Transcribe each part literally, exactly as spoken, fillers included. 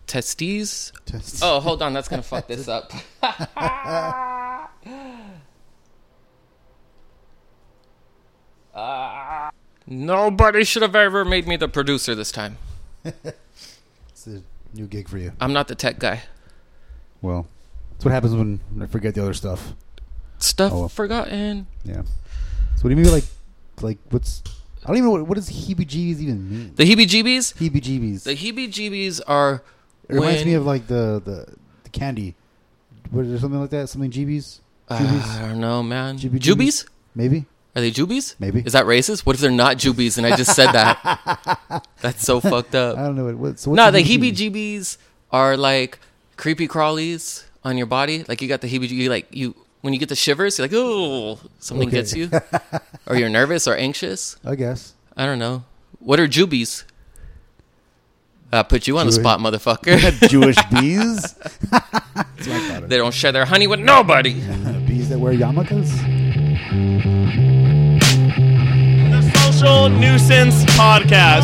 testes. Test- Oh, hold on. That's going to fuck this up. uh, nobody should have ever made me the producer this time. It's a new gig for you. I'm not the tech guy. Well, that's what happens when I forget the other stuff. Stuff Oh, well. forgotten. Yeah. So what do you mean like, like what's... I don't even know what, what does heebie-jeebies even mean. The heebie-jeebies? Heebie-jeebies. The heebie-jeebies are... It reminds when, me of like the, the, the candy. What is there something like that? Something jeebies? Uh, Jubies? I don't know, man. Jibby Jubies? Maybe. Are they jubies? Maybe. Is that racist? What if they're not jubies and I just said that? That's so fucked up. I don't know. What, what, so what's No, the heebie-jeebies? heebie-jeebies are like creepy crawlies on your body. Like you got the heebie-jeebies, like you... When you get the shivers, you're like, oh, something Okay. gets you. Or you're nervous or anxious. I guess. I don't know. What are jubies? I put you on the Jewish- spot, motherfucker. Jewish bees? That's what I thought They don't share their honey with nobody. of. Bees that wear yarmulkes? The Social Nuisance Podcast.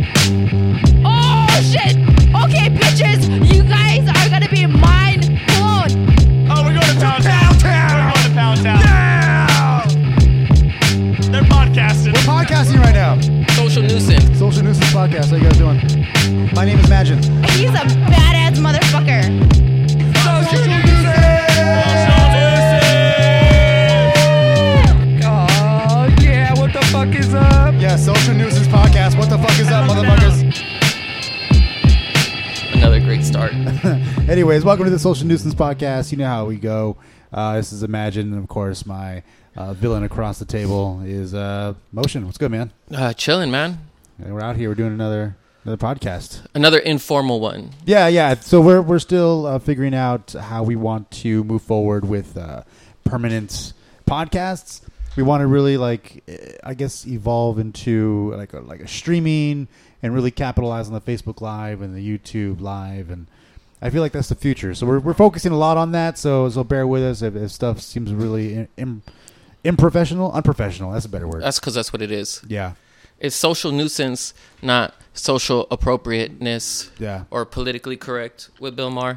Oh shit! Okay, bitches, you guys are gonna be mind blown. Oh, we're going to Pound Town. We're going to Pound Town. Yeah! They're podcasting. We're podcasting right now. Social nuisance. Social Nuisance Podcast. How you guys doing? My name is Imagine. He's a badass motherfucker. Social Oh yeah, what the fuck is up? Yeah, Social Nuisance Podcast. What the fuck is up, motherfuckers? Another great start. Anyways, welcome to the Social Nuisance Podcast. You know how we go. Uh, this is Imagine, and of course, my uh, villain across the table is uh, Motion. What's good, man? Uh, chilling, man. And we're out here. We're doing another another podcast. Another informal one. Yeah, yeah. So we're we're still uh, figuring out how we want to move forward with uh, permanent podcasts. We want to really, like, eh, I guess, evolve into like a, like a streaming and really capitalize on the Facebook Live and the YouTube Live, and I feel like that's the future. So we're we're focusing a lot on that. So so bear with us if, if stuff seems really in, in, improfessional, unprofessional. That's a better word. That's because that's what it is. Yeah, It's social nuisance, not social appropriateness yeah. or politically correct with Bill Maher.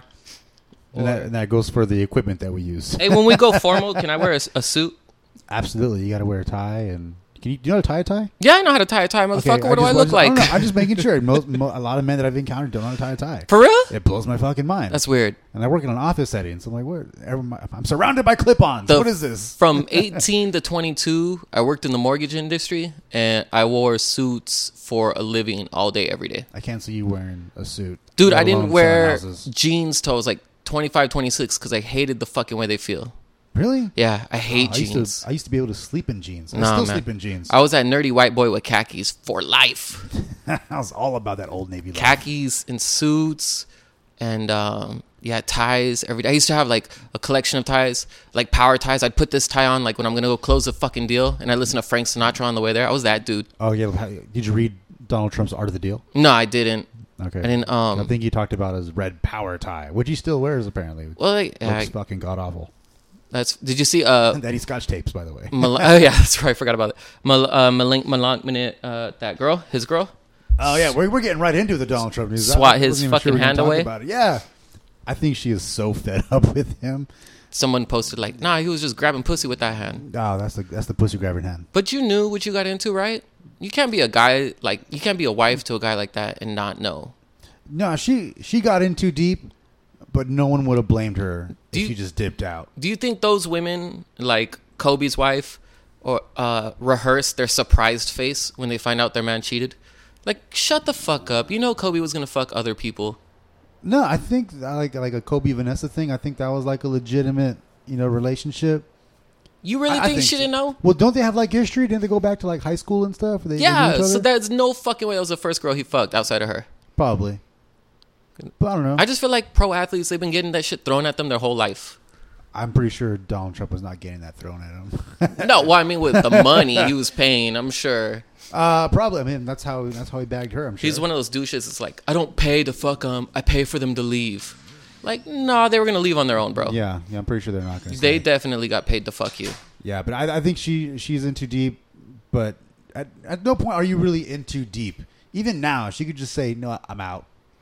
And that, and that goes for the equipment that we use. Hey, when we go formal, can I wear a, a suit? Absolutely, you got to wear a tie. And can you do you know how to tie a tie? Yeah, I know how to tie a tie, motherfucker. Okay, what do I just- look just- like? don't know. I'm just making sure. Most, mo- a lot of men that I've encountered don't know how to tie a tie. For real? It blows my fucking mind. That's weird. And I work in an office setting, so I'm like, what? everyone- I'm surrounded by clip-ons. The- What is this? From eighteen to twenty-two, I worked in the mortgage industry, and I wore suits for a living all day, every day. I can't see you wearing a suit. Dude, let I didn't alone wear selling houses. jeans till I was like twenty-five, twenty-six because I hated the fucking way they feel. Really? Yeah, I hate Oh, I used jeans. to. I used to be able to sleep in jeans. I Nah, still man. sleep in jeans. I was that nerdy white boy with khakis for life. I was all about that Old Navy life. Khakis and suits and um, yeah, ties every day. I used to have like a collection of ties, like power ties. I'd put this tie on like when I'm gonna go close a fucking deal, and I listen to Frank Sinatra on the way there. I was that dude. Oh yeah. how- Did you read Donald Trump's Art of the Deal? No, I didn't. Okay. I didn't. I Um, think he talked about his red power tie, which he still wears apparently. well, like, Looks I, fucking god awful. that's. Did you see? Uh, And Eddie Scotch tapes, by the way. Mal- oh yeah, that's right. I forgot about it. Mal- uh, Malink Malink uh, that girl, his girl. Oh yeah, we're we're getting right into the Donald Trump news. Swat I his wasn't even fucking we were gonna hand talk away? about it. Yeah, I think she is so fed up with him. Someone posted like, nah, he was just grabbing pussy with that hand. Oh, that's the that's the pussy grabbing hand. But you knew what you got into, right? You can't be a guy like you can't be a wife to a guy like that and not know. No, she she got in too deep, but no one would have blamed her Do if you- she just dipped out. Do you think those women, like Kobe's wife, or uh, rehearse their surprised face when they find out their man cheated? Like, shut the fuck up. You know Kobe was gonna fuck other people. No, I think like like a Kobe Vanessa thing. I think that was like a legitimate, you know, relationship. You really I- I think, think she so. didn't know? Well, don't they have like history? Didn't they go back to like high school and stuff? They, they knew Yeah, each so other? there's no fucking way that was the first girl he fucked outside of her. Probably. But I don't know. I just feel like pro athletes, they've been getting that shit thrown at them their whole life. I'm pretty sure Donald Trump was not getting that thrown at him. No, well, I mean, with the money he was paying, I'm sure. uh, probably. I mean, that's how that's how he bagged her. I'm sure. He's one of those douches. It's like, I don't pay to fuck them. I pay for them to leave. Like, nah, they were going to leave on their own, bro. Yeah, yeah. I'm pretty sure they're not going to. They definitely got paid to fuck you. Yeah, but I, I think she she's in too deep. But at, at no point are you really in too deep. Even now, she could just say, "No, I'm out."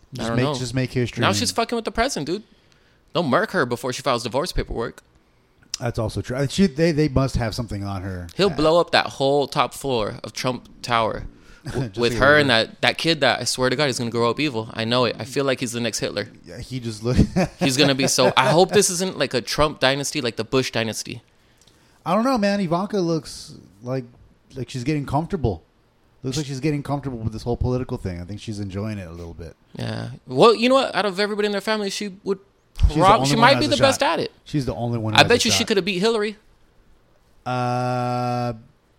Just don't make, know. Just make history. Now she's fucking with the president, dude. They'll murk her before she files divorce paperwork. That's also true. She, they they must have something on her. He'll Uh, blow up that whole top floor of Trump Tower w- Just with to her get and that, that kid that I swear to God is going to grow up evil. I know it. I feel like he's the next Hitler. Yeah, he just look. He's going to be so... I hope this isn't like a Trump dynasty, like the Bush dynasty. I don't know, man. Ivanka looks like like she's getting comfortable. Looks like she's getting comfortable with this whole political thing. I think she's enjoying it a little bit. Yeah. Well, you know what? Out of everybody in their family, she would... She's the Prob- only she one might who be has the a best shot. at it. She's the only one. Who I has bet a you she shot. could have beat Hillary. Uh, I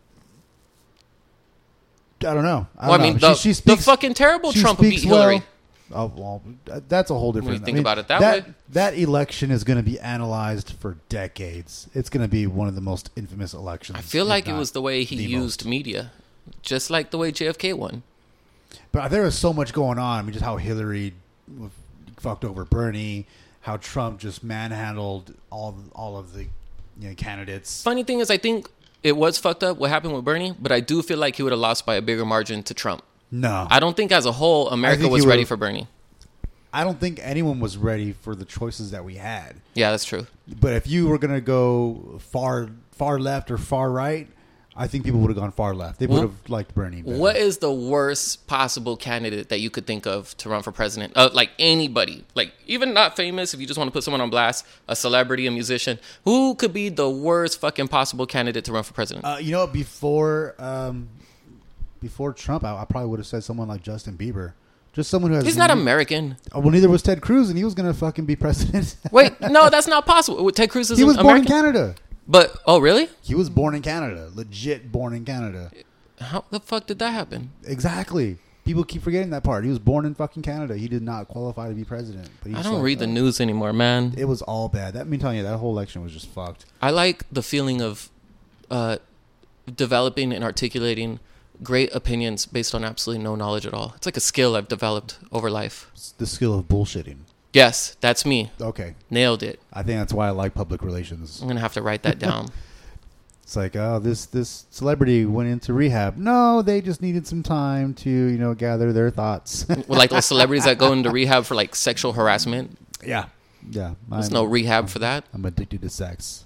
don't know. I, Well, I don't mean, know. the, she, she the speaks, fucking terrible she Trump would beat speaks well. Hillary. Oh well, that's a whole different. When you think I mean, about it that way. that election is going to be analyzed for decades. It's going to be one of the most infamous elections. I feel if like it not was the way he the used most. media. Just like the way J F K won. But there was so much going on. I mean, just how Hillary fucked over Bernie, how Trump just manhandled all all of the you know, candidates. Funny thing is, I think it was fucked up what happened with Bernie, but I do feel like he would have lost by a bigger margin to Trump. No, I don't think as a whole America think was he ready would've- for Bernie. I don't think anyone was ready for the choices that we had. Yeah, that's true. But if you were going to go far far left or far right, I think people would have gone far left. They would Well, have liked Bernie better. What is the worst possible candidate that you could think of to run for president? Uh, like anybody, like even not famous. If you just want to put someone on blast, a celebrity, a musician, who could be the worst fucking possible candidate to run for president? Uh, you know, before um, before Trump, I, I probably would have said someone like Justin Bieber. Just someone who has... He's not American. Oh, well, neither was Ted Cruz, and he was going to fucking be president. Wait, no, that's not possible. Ted Cruz is He was born American. in Canada. But oh, really? He was born in Canada. Legit born in Canada. How the fuck did that happen? Exactly. People keep forgetting that part. He was born in fucking Canada. He did not qualify to be president. But he I don't saw- read the news anymore, man. It was all bad. That, I mean, telling you, that whole election was just fucked. I like the feeling of uh, developing and articulating great opinions based on absolutely no knowledge at all. It's like a skill I've developed over life. It's the skill of bullshitting. Yes, that's me. Okay. Nailed it. I think that's why I like public relations. I'm going to have to write that down. It's like, oh, this this celebrity went into rehab. No, they just needed some time to, you know, gather their thoughts. Well, like those celebrities that go into rehab for like sexual harassment. yeah. Yeah. There's I'm, no rehab for that. I'm addicted to sex.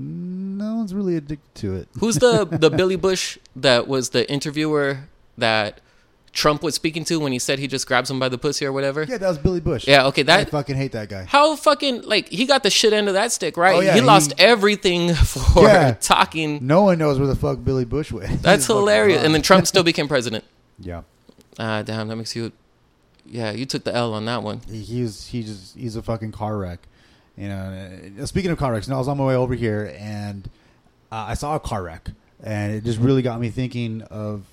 No one's really addicted to it. Who's the, the Billy Bush that was the interviewer that Trump was speaking to when he said he just grabs him by the pussy or whatever? Yeah, that was Billy Bush. Yeah, okay, I that... fucking hate that guy. How fucking, like, he got the shit end of that stick, right? Oh, yeah, he he- lost everything for Yeah. talking. No one knows where the fuck Billy Bush went. That's He's fucking hilarious. gone. And then Trump still became president. Yeah. Ah, damn, that makes you... Yeah, you took the L on that one. He, he's he just he's a fucking car wreck. You know, uh, speaking of car wrecks, you know, I was on my way over here and uh, I saw a car wreck, and it just really got me thinking of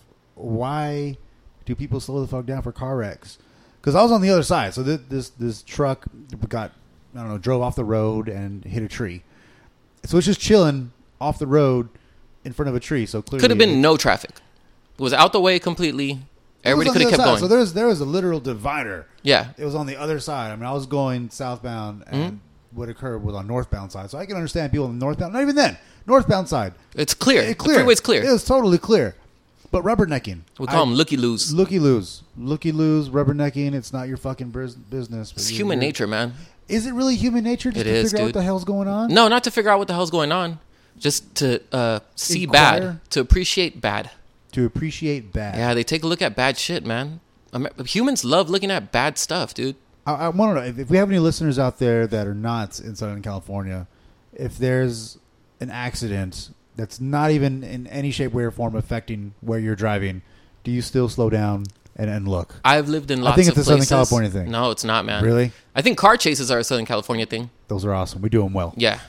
why do people slow the fuck down for car wrecks? Because I was on the other side, so this, this this truck got I don't know drove off the road and hit a tree, so it's just chilling off the road in front of a tree. So clearly, Could have been no traffic. It was out the way completely. it was Everybody on could the have other kept side. going. So there's there was a literal divider. Yeah. It was on the other side. I mean, I was going southbound, and Mm-hmm. what occurred was on northbound side. So I can understand people on the northbound. Not even then, northbound side. It's clear. It The freeway's clear. It was totally clear. But rubbernecking. we call I- them looky-loos. looky loos, looky loos, rubbernecking. It's not your fucking bus- business. but It's you- human you're- nature, man. Is it really human nature just It to is, figure out what dude. the hell's going on? No, not to figure out what the hell's going on. Just to uh, see Inquire? bad. To appreciate bad. To appreciate bad. Yeah, they take a look at bad shit, man. Amer- Humans love looking at bad stuff, dude. I, I want to know if, if we have any listeners out there that are not in Southern California, if there's an accident that's not even in any shape, way, or form affecting where you're driving, do you still slow down and, and look? I've lived in I lots think of it's a Southern places. California thing. No, it's not, man. Really? I think car chases are a Southern California thing. Those are awesome. We do them well. Yeah.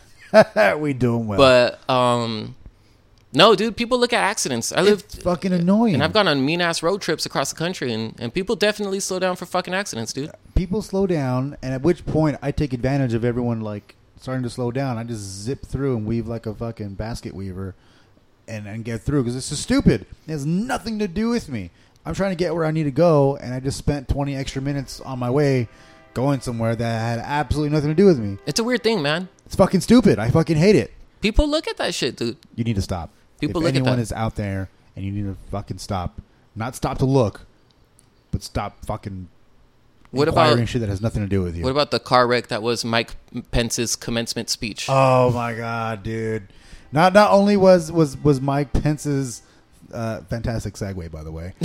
we do them well. But, um, no, dude, people look at accidents. I lived, it's fucking annoying. and I've gone on mean-ass road trips across the country, and, and people definitely slow down for fucking accidents, dude. People slow down, and at which point I take advantage of everyone like starting to slow down. I just zip through and weave like a fucking basket weaver, and and get through because this is stupid. It has nothing to do with me. I'm trying to get where I need to go, and I just spent twenty extra minutes on my way going somewhere that had absolutely nothing to do with me. It's a weird thing, man. It's fucking stupid. I fucking hate it. People look at that shit, dude. You need to stop. People if look at anyone that. is out there and you need to fucking stop, not stop to look, but stop fucking What inquiring about shit that has nothing to do with you. what about the car wreck that was Mike Pence's commencement speech? Oh my god, dude! Not not only was was was Mike Pence's uh, fantastic segue, by the way.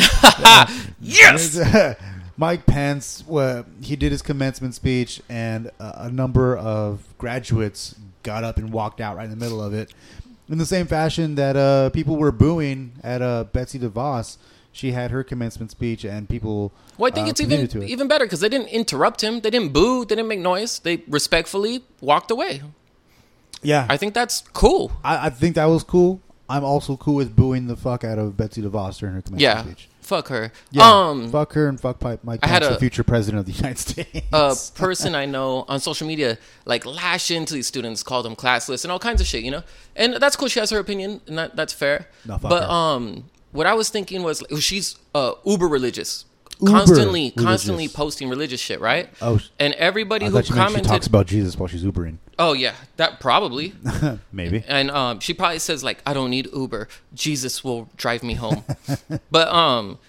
Yes. Mike Pence, uh, he did his commencement speech, and uh, a number of graduates got up and walked out right in the middle of it. In the same fashion that uh, people were booing at uh, Betsy DeVos. She had her commencement speech, and people. Well, I think uh, it's even to it. even better because they didn't interrupt him. They didn't boo. They didn't make noise. They respectfully walked away. Yeah, I think that's cool. I, I think that was cool. I'm also cool with booing the fuck out of Betsy DeVos during her commencement Yeah, speech. fuck her. Yeah, um, fuck her and fuck Mike Pence, I had a- the future president of the United States. a person I know on social media like lash into these students, called them classless and all kinds of shit, you know. And that's cool. She has her opinion, and that, that's fair. No, fuck but her. um, what I was thinking was like, she's uh, uber religious, Uber constantly, religious. constantly posting religious shit, right? Oh, and everybody I who thought you meant she commented, talks about Jesus while she's Ubering. oh yeah, that probably. Maybe. And um, she probably says like, I don't need Uber. Jesus will drive me home. But um,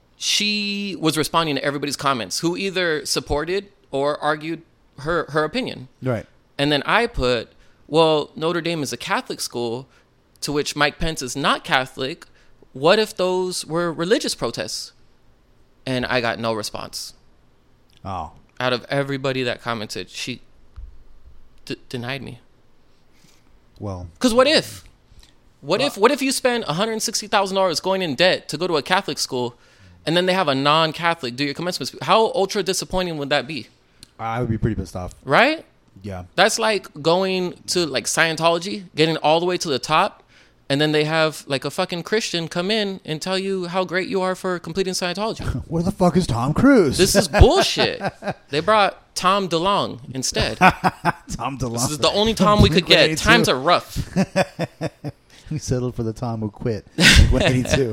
she was responding to everybody's comments who either supported or argued her, her opinion. Right. And then I put, well, Notre Dame is a Catholic school, to which Mike Pence is not Catholic. What if those were religious protests? And I got no response. Oh. Out of everybody that commented, she d- denied me. Well. Because what if? What Well- if what if you spend one hundred sixty thousand dollars going in debt to go to a Catholic school, and then they have a non-Catholic do your commencement speech? How ultra disappointing would that be? I would be pretty pissed off. Right? Yeah. That's like going to like Scientology, getting all the way to the top, and then they have like a fucking Christian come in and tell you how great you are for completing Scientology. Where the fuck is Tom Cruise? This is bullshit. They brought Tom DeLonge instead. Tom DeLonge. This is the only Tom we could get. Times are rough. We settled for the Tom who quit. Blink one eighty-two.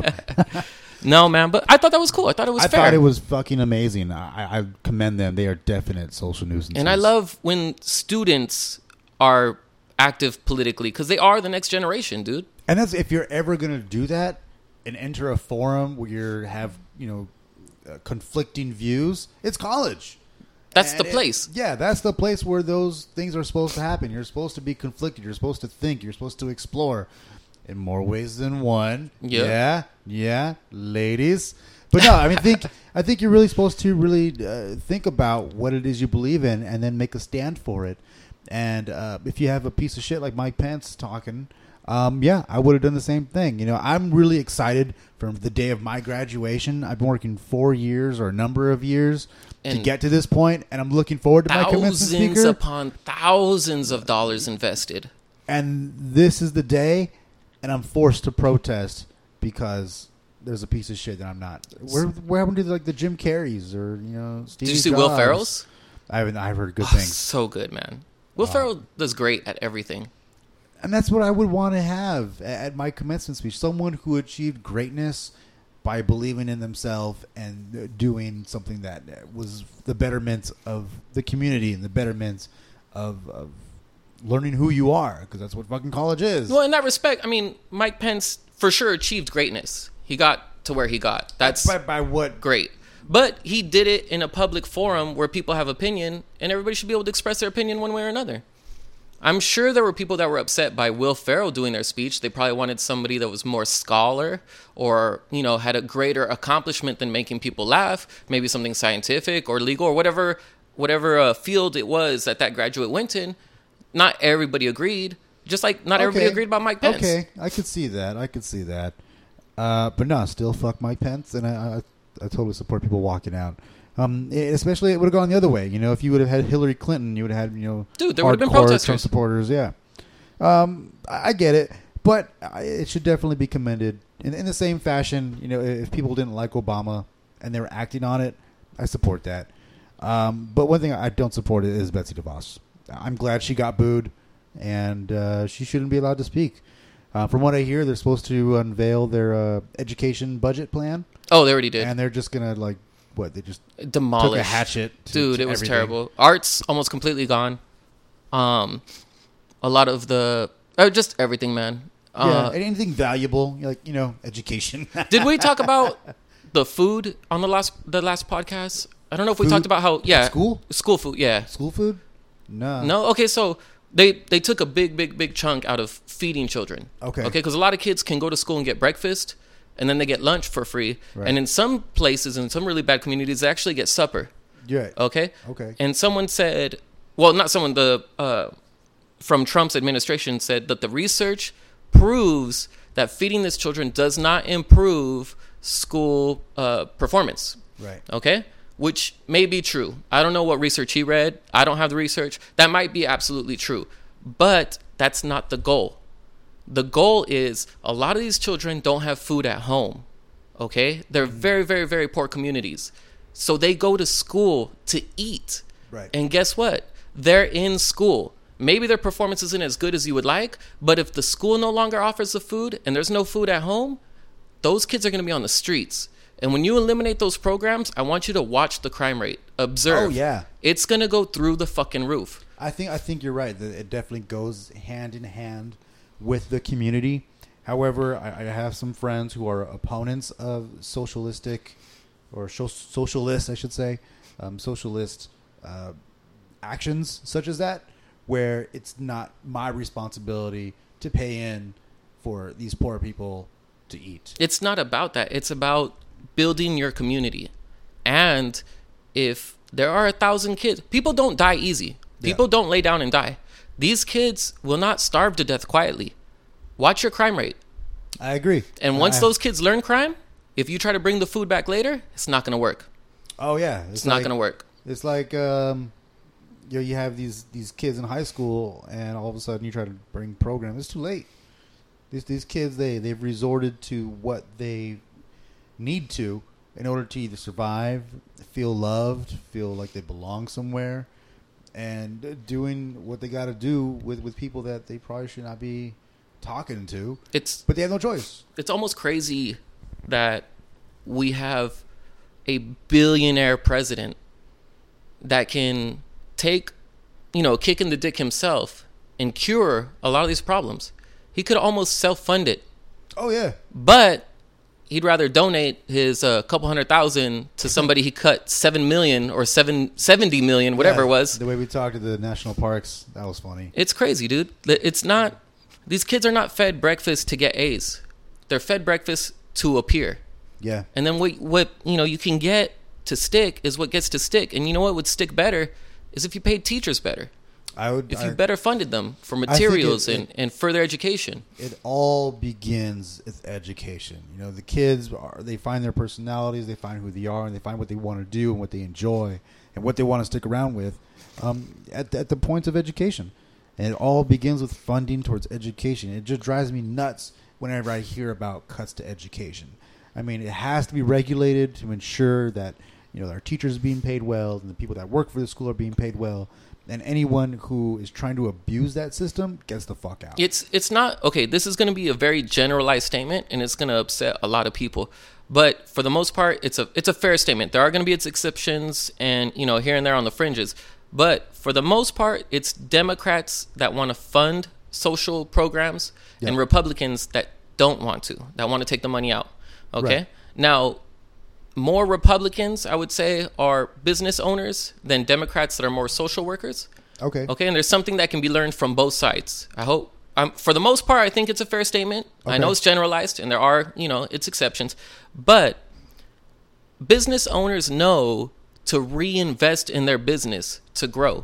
No, man, but I thought that was cool. I thought it was I fair. thought it was fucking amazing. I, I commend them. They are definite social nuisances. And I love when students are active politically because they are the next generation, dude. And that's if you're ever going to do that and enter a forum where you have, you know, uh, conflicting views, it's college. That's And the it- place. yeah, that's the place where those things are supposed to happen. You're supposed to be conflicted. You're supposed to think. You're supposed to explore in more ways than one. Yeah. Yeah, yeah, ladies. But no, I mean, think I think you're really supposed to really uh, think about what it is you believe in and then make a stand for it. And uh, if you have a piece of shit like Mike Pence talking, um, yeah, I would have done the same thing. You know, I'm really excited for the day of my graduation. I've been working four years or a number of years to And get to this point, and I'm looking forward to my commencement Thousands speaker. upon thousands of dollars invested. And this is the day, and I'm forced to protest because there's a piece of shit that I'm not. Where where happened to like the Jim Carreys or you know Steve? Did you see Will Ferrell's? I haven't. I've heard good Oh, things, so good, man. Will Ferrell does great at everything. and that's what I would want to have at, at my commencement speech. Someone who achieved greatness by believing in themselves and uh, doing something that was the betterment of the community and the betterment of, of learning who you are, because that's what fucking college is. Well, in that respect, I mean, Mike Pence for sure achieved greatness. He got to where he got. That's by, by what? great. But he did it in a public forum where people have opinion, and everybody should be able to express their opinion one way or another. I'm sure there were people that were upset by Will Ferrell doing their speech. They probably wanted somebody that was more scholar or, you know, had a greater accomplishment than making people laugh, maybe something scientific or legal or whatever whatever uh, field it was that that graduate went in. Not everybody agreed, just like not everybody Okay. agreed about Mike Pence. Okay, I could see that. I could see that. Uh, but no, still fuck Mike Pence, and I, I, I totally support people walking out. Um, it- especially it would have gone the other way. You know, if you would have had Hillary Clinton, you would have had you know, Dude, there would have been hardcore Trump protesters. supporters. Yeah, um, I, I get it, but I, it should definitely be commended in, in the same fashion. You know, if people didn't like Obama and they were acting on it, I support that. Um, but one thing I don't support is Betsy DeVos. I'm glad she got booed, and uh, she shouldn't be allowed to speak. Uh, from what I hear, they're supposed to unveil their uh, education budget plan, Oh, they already did. and they're just gonna like what? They just Demolish. took a hatchet. To, Dude, to it was everything. terrible. Art's almost completely gone. Um, a lot of the, uh, just everything, man. Yeah, Uh, and anything valuable, like you know, education. did we talk about the food on the last the last podcast? I don't know if we Food? talked about how yeah School? school food yeah School food? No. no okay so they they took a big big big chunk out of feeding children. Okay. Okay, because a lot of kids can go to school and get breakfast, and then they get lunch for free, Right. and in some places in some really bad communities they actually get supper. You're right. Okay. Okay. And someone said, well, not someone, the uh, from Trump's administration said that the research proves that feeding these children does not improve school uh, performance. Right. Okay. Which may be true. I don't know what research he read. I don't have the research. That might be absolutely true. But that's not the goal. The goal is a lot of these children don't have food at home. Okay. They're very, very, very poor communities. So they go to school to eat. Right. And guess what? They're in school. Maybe their performance isn't as good as you would like, but if the school no longer offers the food and there's no food at home, those kids are going to be on the streets. And when you eliminate those programs, I want you to watch the crime rate. Observe. Oh, yeah. It's going to go through the fucking roof. I think I think you're right. That it definitely goes hand in hand with the community. However, I, I have some friends who are opponents of socialistic or so, socialist, I should say, um, socialist uh, actions such as that, where it's not my responsibility to pay in for these poor people to eat. It's not about that. It's about building your community. And if there are a thousand kids, people don't die easy. People Yeah. don't lay down and die. These kids will not starve to death quietly. Watch your crime rate. I agree. And once I- those kids learn crime, if you try to bring the food back later, it's not going to work. oh yeah, It's, not like- going to work. It's like um, you know, you have these these kids in high school, and all of a sudden you try to bring program. It's too late. These these kids they they've resorted to what they need to in order to either survive, feel loved, feel like they belong somewhere, and doing what they got to do with with people that they probably should not be talking to. It's But they have no choice. it's almost crazy that we have a billionaire president that can take, you know, kick in the dick himself and cure a lot of these problems. He could almost self-fund it, Oh yeah, but he'd rather donate his uh, couple hundred thousand to somebody he cut seven million or seven seventy million, whatever Yeah, it was. The way we talked to the national parks, that was funny. It's crazy, dude. It's not. These kids are not fed breakfast to get A's. They're fed breakfast to appear. Yeah. And then what, what you know you can get to stick is what gets to stick. And you know what would stick better is if you paid teachers better. I would. If I, you better funded them for think materials it- and, it- and further education. It all begins with education. You know, the kids are, they find their personalities, they find who they are, and they find what they want to do and what they enjoy and what they want to stick around with um, at at the points of education. And it all begins with funding towards education. It just drives me nuts whenever I hear about cuts to education. I mean, it has to be regulated to ensure that, you know, our teachers are being paid well and the people that work for the school are being paid well. And anyone who is trying to abuse that system gets the fuck out. It's it's not okay. This is going to be a very generalized statement, and it's going to upset a lot of people. But for the most part, it's a it's a fair statement. There are going to be its exceptions, and you know here and there on the fringes. But for the most part, it's Democrats that want to fund social programs Yeah. and Republicans that don't want to, that want to take the money out. Okay. Right. Now, more Republicans, I would say, are business owners than Democrats that are more social workers. Okay. Okay, and there's something that can be learned from both sides. I hope. Um, for the most part, I think it's a fair statement. I know Okay. it's generalized, and there are, you know, its exceptions. But business owners know to reinvest in their business to grow,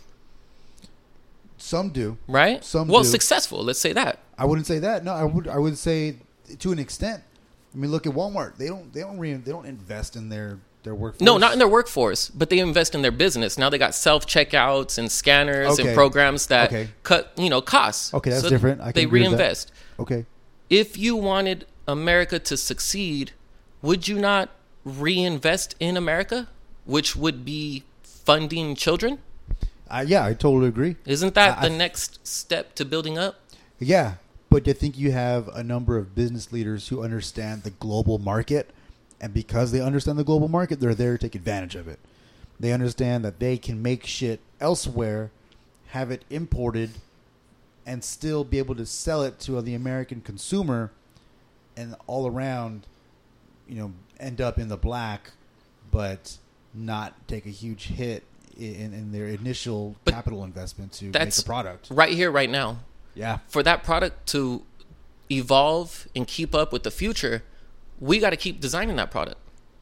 Some do. right? Some well, do. successful. Let's say that. I wouldn't say that. No, I would. I would say to an extent. I mean, look at Walmart. They don't. They don't. Re, they don't invest in their their workforce. No, not in their workforce, but they invest in their business. Now they got self checkouts and scanners Okay. and programs that Okay. cut, you know, costs. Okay, that's So different. I can they agree with that. reinvest. Okay. If you wanted America to succeed, would you not reinvest in America, which would be funding children? Uh, yeah, I totally agree. Isn't that I- I the next step to building up? Yeah, but I think you have a number of business leaders who understand the global market, and because they understand the global market, they're there to take advantage of it. They understand that they can make shit elsewhere, have it imported, and still be able to sell it to the American consumer, and all around, you know, end up in the black, but not take a huge hit in, in their initial But capital investment to make that's the product. right here, right now. Yeah. For that product to evolve and keep up with the future, we got to keep designing that product.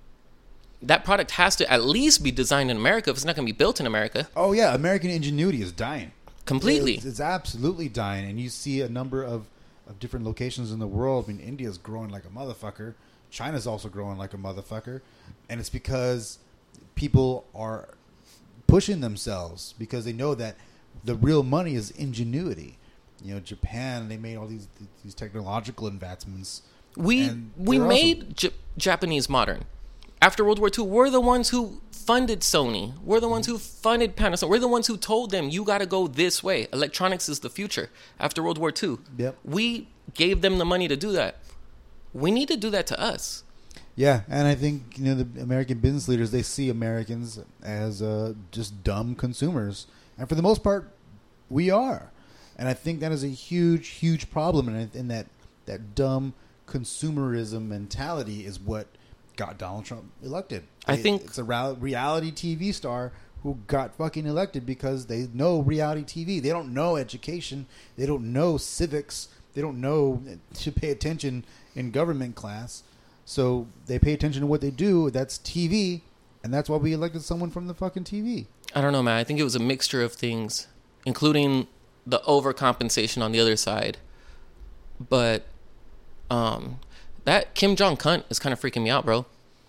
That product has to at least be designed in America if it's not going to be built in America. Oh, yeah. American ingenuity is dying. Completely. It's, it's absolutely dying. And you see a number of, of different locations in the world. I mean, India's growing like a motherfucker. China's also growing like a motherfucker. And it's because people are pushing themselves because they know that the real money is ingenuity. You know, Japan, they made all these these technological advancements. We and we they're made J- Japanese modern. After World War Two, we're the ones who funded Sony. We're the ones who funded Panasonic. We're the ones who told them, you got to go this way. Electronics is the future. After World War Two, Yep. we gave them the money to do that. We need to do that to us. Yeah, and I think you know the American business leaders, they see Americans as uh, just dumb consumers, and for the most part, we are. And I think that is a huge, huge problem, and in that that dumb consumerism mentality is what got Donald Trump elected. I It- think- it's a ra- reality T V star who got fucking elected because they know reality T V. They don't know education. They don't know civics. They don't know to pay attention in government class. So they pay attention to what they do. That's T V, and that's why we elected someone from the fucking T V. I don't know, man. I think it was a mixture of things, including the overcompensation on the other side. But um, that Kim Jong cunt is kind of freaking me out, bro.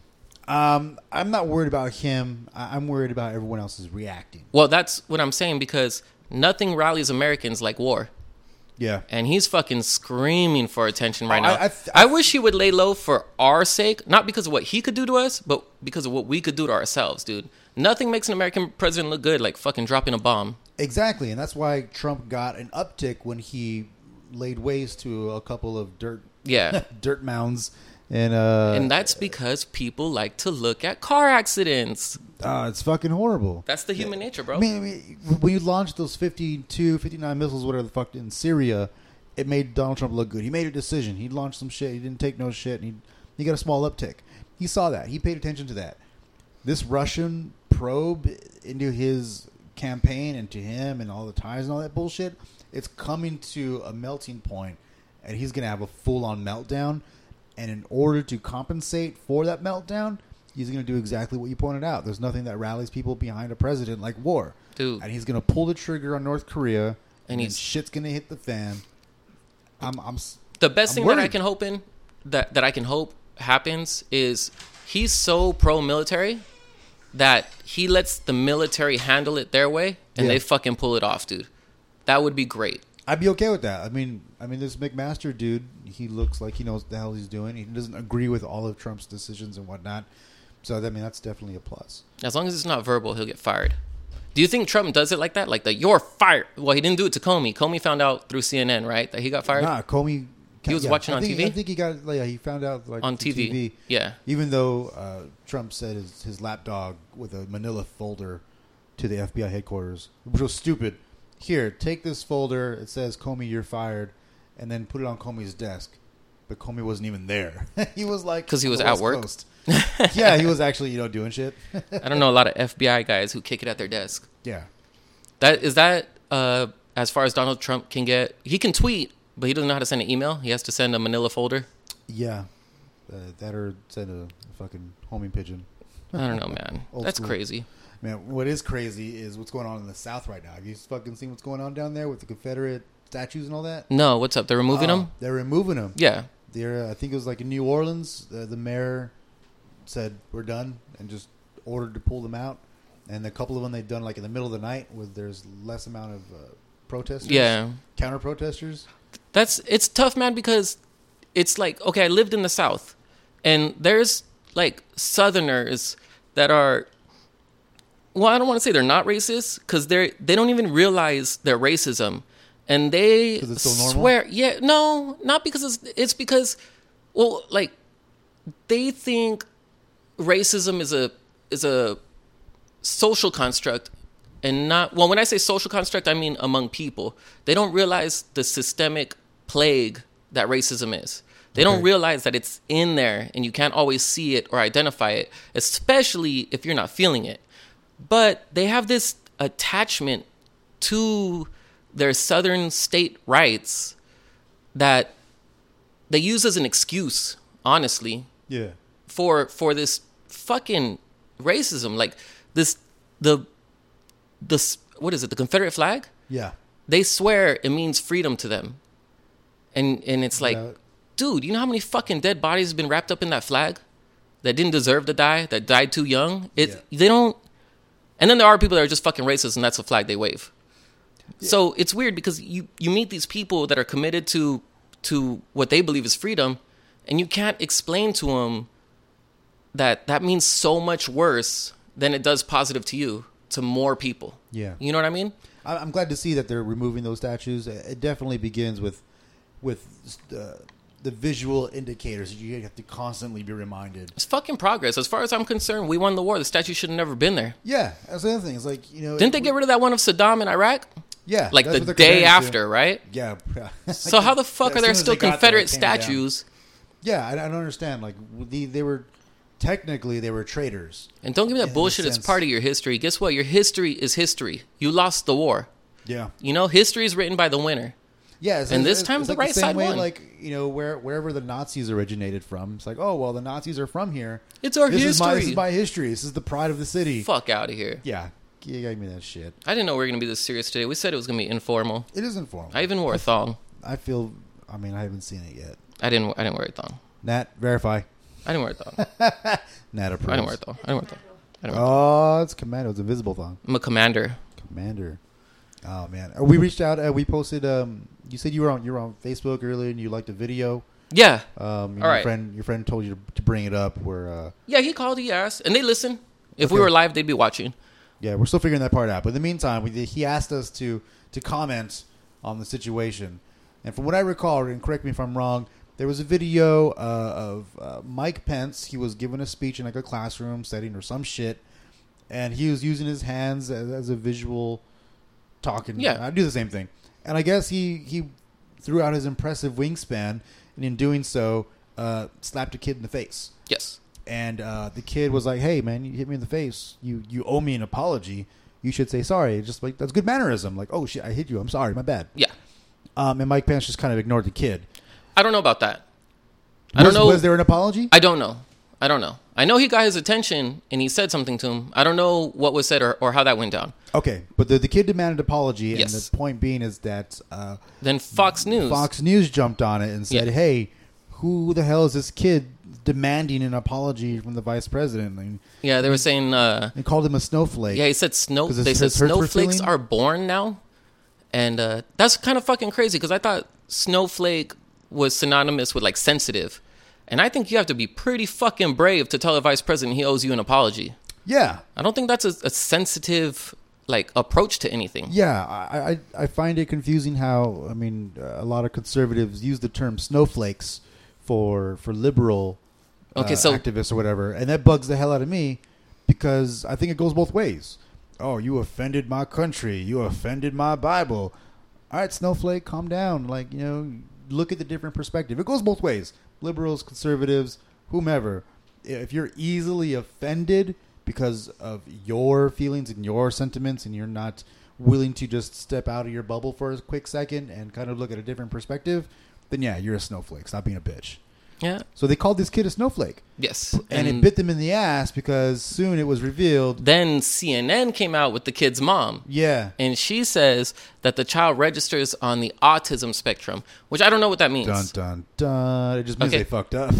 Um, I'm not worried about him. I- I'm worried about everyone else is reacting. Well, that's what I'm saying, because nothing rallies Americans like war. Yeah. And he's fucking screaming for attention right Oh, now. I- I, I th- I- wish he would lay low for our sake, not because of what he could do to us, but because of what we could do to ourselves, dude. Nothing makes an American president look good like fucking dropping a bomb. Exactly, and that's why Trump got an uptick when he laid waste to a couple of dirt Yeah. dirt mounds, and uh, And that's because people like to look at car accidents. uh, it's fucking horrible. That's the human nature, bro. I mean, I mean, when you launched those fifty-two, fifty-nine missiles, whatever the fuck, in Syria, it made Donald Trump look good. He made a decision. He launched some shit. He didn't take no shit. And he he got a small uptick. He saw that. He paid attention to that. This Russian probe into his campaign and to him and all the ties and all that bullshit, it's coming to a melting point, and he's going to have a full-on meltdown. And in order to compensate for that meltdown, he's going to do exactly what you pointed out. There's nothing that rallies people behind a president like war. Dude. And he's going to pull the trigger on North Korea, and, And then he's- shit's going to hit the fan. I'm, I'm s- The best I'm thing that I worried. can hope in, that, that I can hope happens, is he's so pro-military that he lets the military handle it their way, and Yeah. they fucking pull it off, dude. That would be great. I'd be okay with that. I mean, I mean, this McMaster dude, he looks like he knows what the hell he's doing. He doesn't agree with all of Trump's decisions and whatnot. So, I mean, that's definitely a plus. As long as it's not verbal, he'll get fired. Do you think Trump does it like that? Like the you're fired. Well, he didn't do it to Comey. Comey found out through C N N, right, that he got fired. Nah, Comey. He was yeah, watching I on think, T V? I think he got, like, yeah, he found out like On through T V. Yeah. Even though uh, Trump said his, his lapdog with a manila folder to the F B I headquarters, which was stupid. Here, take this folder. It says, Comey, you're fired. And then put it on Comey's desk. But Comey wasn't even there. He was like... 'Cause he was on the at West work? Coast. Yeah, he was actually, you know, doing shit. I don't know a lot of F B I guys who kick it at their desk. Yeah. That is that uh, as far as Donald Trump can get. He can tweet, but he doesn't know how to send an email. He has to send a manila folder. Yeah. Uh, that or send a fucking homing pigeon. I don't know, man. Old That's school. crazy. Man, what is crazy is what's going on in the South right now. Have you fucking seen what's going on down there with the Confederate statues and all that? No, what's up? They're removing Oh, them? They're removing them. Yeah. They're, I think it was like in New Orleans, uh, the mayor said, we're done, and just ordered to pull them out. And a couple of them they've done like in the middle of the night where there's less amount of uh, protesters. Yeah. Counter-protesters. That's it's tough, man, because it's like, okay, I lived in the South, and there's like Southerners that are, well, I don't want to say they're not racist, because they're they don't even realize their racism, and they 'Cause it's so normal? swear, yeah, no, not because it's it's because, well, like they think racism is a is a social construct. And not, well, when I say social construct, I mean among people. They don't realize the systemic plague that racism is. They don't Okay. realize that it's in there and you can't always see it or identify it, especially if you're not feeling it. But they have this attachment to their southern state rights that they use as an excuse, honestly, Yeah. for for this fucking racism. Like this, the this what is it? The Confederate flag? Yeah. They swear it means freedom to them, and and it's like, Yeah. dude, you know how many fucking dead bodies have been wrapped up in that flag that didn't deserve to die, that died too young? It Yeah. they don't. And then there are people that are just fucking racist, and that's the flag they wave. So it's weird because you, you meet these people that are committed to to what they believe is freedom, and you can't explain to them that that means so much worse than it does positive to you, to more people. Yeah. You know what I mean? I- I'm glad to see that they're removing those statues. It definitely begins with with uh, the visual indicators that you have to constantly be reminded. It's fucking progress. As far as I'm concerned, we won the war. The statue should have never been there. Yeah, that's the other thing. It's like, you know, Didn't they get rid of that one of Saddam in Iraq? Yeah, Like that's the what they're day comparing to. after, right? Yeah. So how the fuck As are there soon as still they got there, Confederate it came down. statues? Yeah, I, I don't understand. Like the, they were technically they were traitors. And don't give me In that a bullshit. It's sense. part of your history. Guess what? Your history is history. You lost the war. Yeah. You know, history is written by the winner. Yeah, it's, And it's- this time it's the like right same side way, won. Like, you know, where wherever the Nazis originated from, it's like, oh well, the Nazis are from here. It's our this Is my, this history. is my history. This is the pride of the city. Fuck out of here. Yeah, you gave me that shit. I didn't know we were going to be this serious today. We said it was going to be informal. It is informal. I even wore a thong. I feel. I mean, I haven't seen it yet. I didn't I didn't wear a thong. Nat, verify. I didn't wear a thong. Nat approves. I didn't wear a thong. I didn't wear a thong. I didn't wear a thong. Oh, it's Commando. It's invisible thong. I'm a commander. Commander. Oh man, Uh, we reached out. Uh, we posted. Um, you said you were on you were on Facebook earlier, and you liked a video. Yeah. Um, your All right. friend, your friend told you to, to bring it up. Where, uh, Yeah, he called, he asked. And they listen. If we Okay. were live, they'd be watching. yeah, we're still figuring that part out. But in the meantime, we did, he asked us to to comment on the situation, and from what I recall, and correct me if I'm wrong, there was a video uh, of uh, Mike Pence. He was giving a speech in like a classroom setting or some shit, and he was using his hands as, as a visual talking. Yeah. I do the same thing, and I guess he he threw out his impressive wingspan, and in doing so, uh, slapped a kid in the face. Yes. And uh, the kid was like, "Hey, man, you hit me in the face. You you owe me an apology. You should say sorry." It's just like that's good mannerism. Like, "Oh shit, I hit you. I'm sorry. My bad." Yeah. Um, and Mike Pence just kind of ignored the kid. I don't know about that. I Was, don't know. Was there an apology? I don't know. I don't know. I know he got his attention and he said something to him. I don't know what was said or, or how that went down. Okay, but the the kid demanded apology, Yes. and the point being is that uh, Then Fox News. Fox News jumped on it and said, Yeah. "Hey, who the hell is this kid demanding an apology from the vice president?" And Yeah, they were saying. Uh, they called him a snowflake. yeah, he said snow. 'Cause it's- They said it's hurts for snowflakes feeling? are born now, and uh, that's kind of fucking crazy because I thought snowflake was synonymous with like sensitive, and I think you have to be pretty fucking brave to tell the vice president he owes you an apology. yeah. I don't think that's a, a sensitive like approach to anything. Yeah, I, I I find it confusing how I mean a lot of conservatives use the term snowflakes for for liberal Okay, uh, so- activists or whatever, and that bugs the hell out of me because I think it goes both ways. Oh, you offended my country. You offended my Bible. All right, snowflake, calm down. Like, you know, look at the different perspective. It goes both ways. Liberals, conservatives, whomever. If you're easily offended because of your feelings and your sentiments and you're not willing to just step out of your bubble for a quick second and kind of look at a different perspective, then yeah, you're a snowflake. Stop being a bitch. Yeah. So they called this kid a snowflake. Yes. And, it bit them in the ass because soon it was revealed. Then C N N came out with the kid's mom. Yeah. And she says that the child registers on the autism spectrum, which I don't know what that means. Dun, dun, dun. It just means Okay. they fucked up.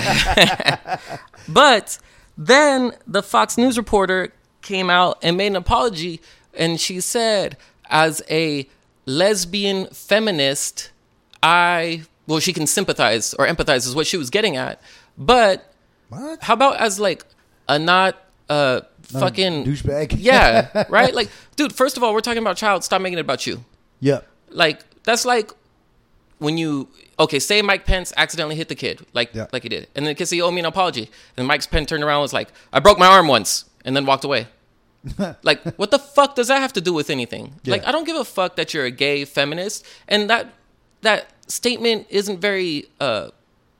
Yeah. But then the Fox News reporter came out and made an apology, and she said, as a lesbian feminist, I, well, she can sympathize or empathize is what she was getting at. But What? how about as like a not uh fucking douchebag. Yeah, right? Like, dude, first of all, we're talking about child. Stop making it about you. Yep. Like, that's like when you, okay, say Mike Pence accidentally hit the kid, like Yeah. like he did. And then the kid said, you owe me an apology. And Mike Pence turned around and was like, I broke my arm once, and then walked away. Like, what the fuck does that have to do with anything? Yeah. Like, I don't give a fuck that you're a gay feminist. And that that statement isn't very uh,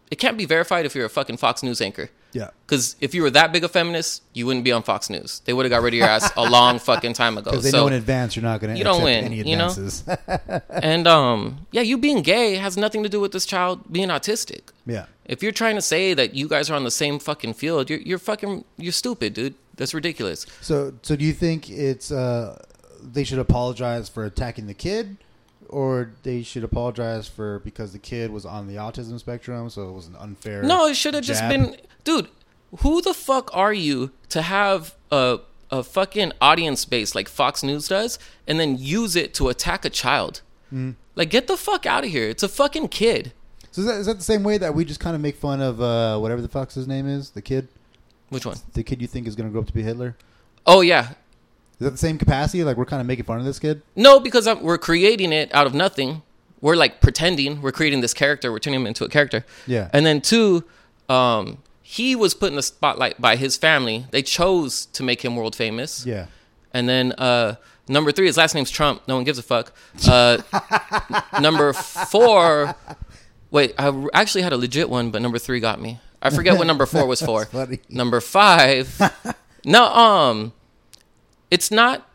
it can't be verified if you're a fucking Fox News anchor. Yeah. Because if you were that big a feminist, you wouldn't be on Fox News. They would have got rid of your ass a long fucking time ago. Because they so, know in advance you're not going to you don't accept win, any you know? advances. And um, yeah, you being gay has nothing to do with this child being autistic. Yeah. If you're trying to say that you guys are on the same fucking field, you're you're fucking you're stupid, dude. That's ridiculous. So, so do you think it's uh, they should apologize for attacking the kid, or they should apologize for because the kid was on the autism spectrum, so it was an unfair? No, it should have just jab? been, dude. Who the fuck are you to have a a fucking audience base like Fox News does, and then use it to attack a child? Mm. Like, get the fuck out of here! It's a fucking kid. So is that, is that the same way that we just kind of make fun of uh, whatever the fuck's his name is, the kid? Which one? The kid you think is going to grow up to be Hitler? Oh yeah. Is that the same capacity? Like, we're kind of making fun of this kid? No, because I'm, we're creating it out of nothing. We're like pretending we're creating this character. We're turning him into a character. Yeah. And then two, um, he was put in the spotlight by his family. They chose to make him world famous. Yeah. And then uh, number three, his last name's Trump. No one gives a fuck. Uh, number four, wait, I actually had a legit one, but number three got me. I forget what number four was for. Funny. Number five, no, um, it's not.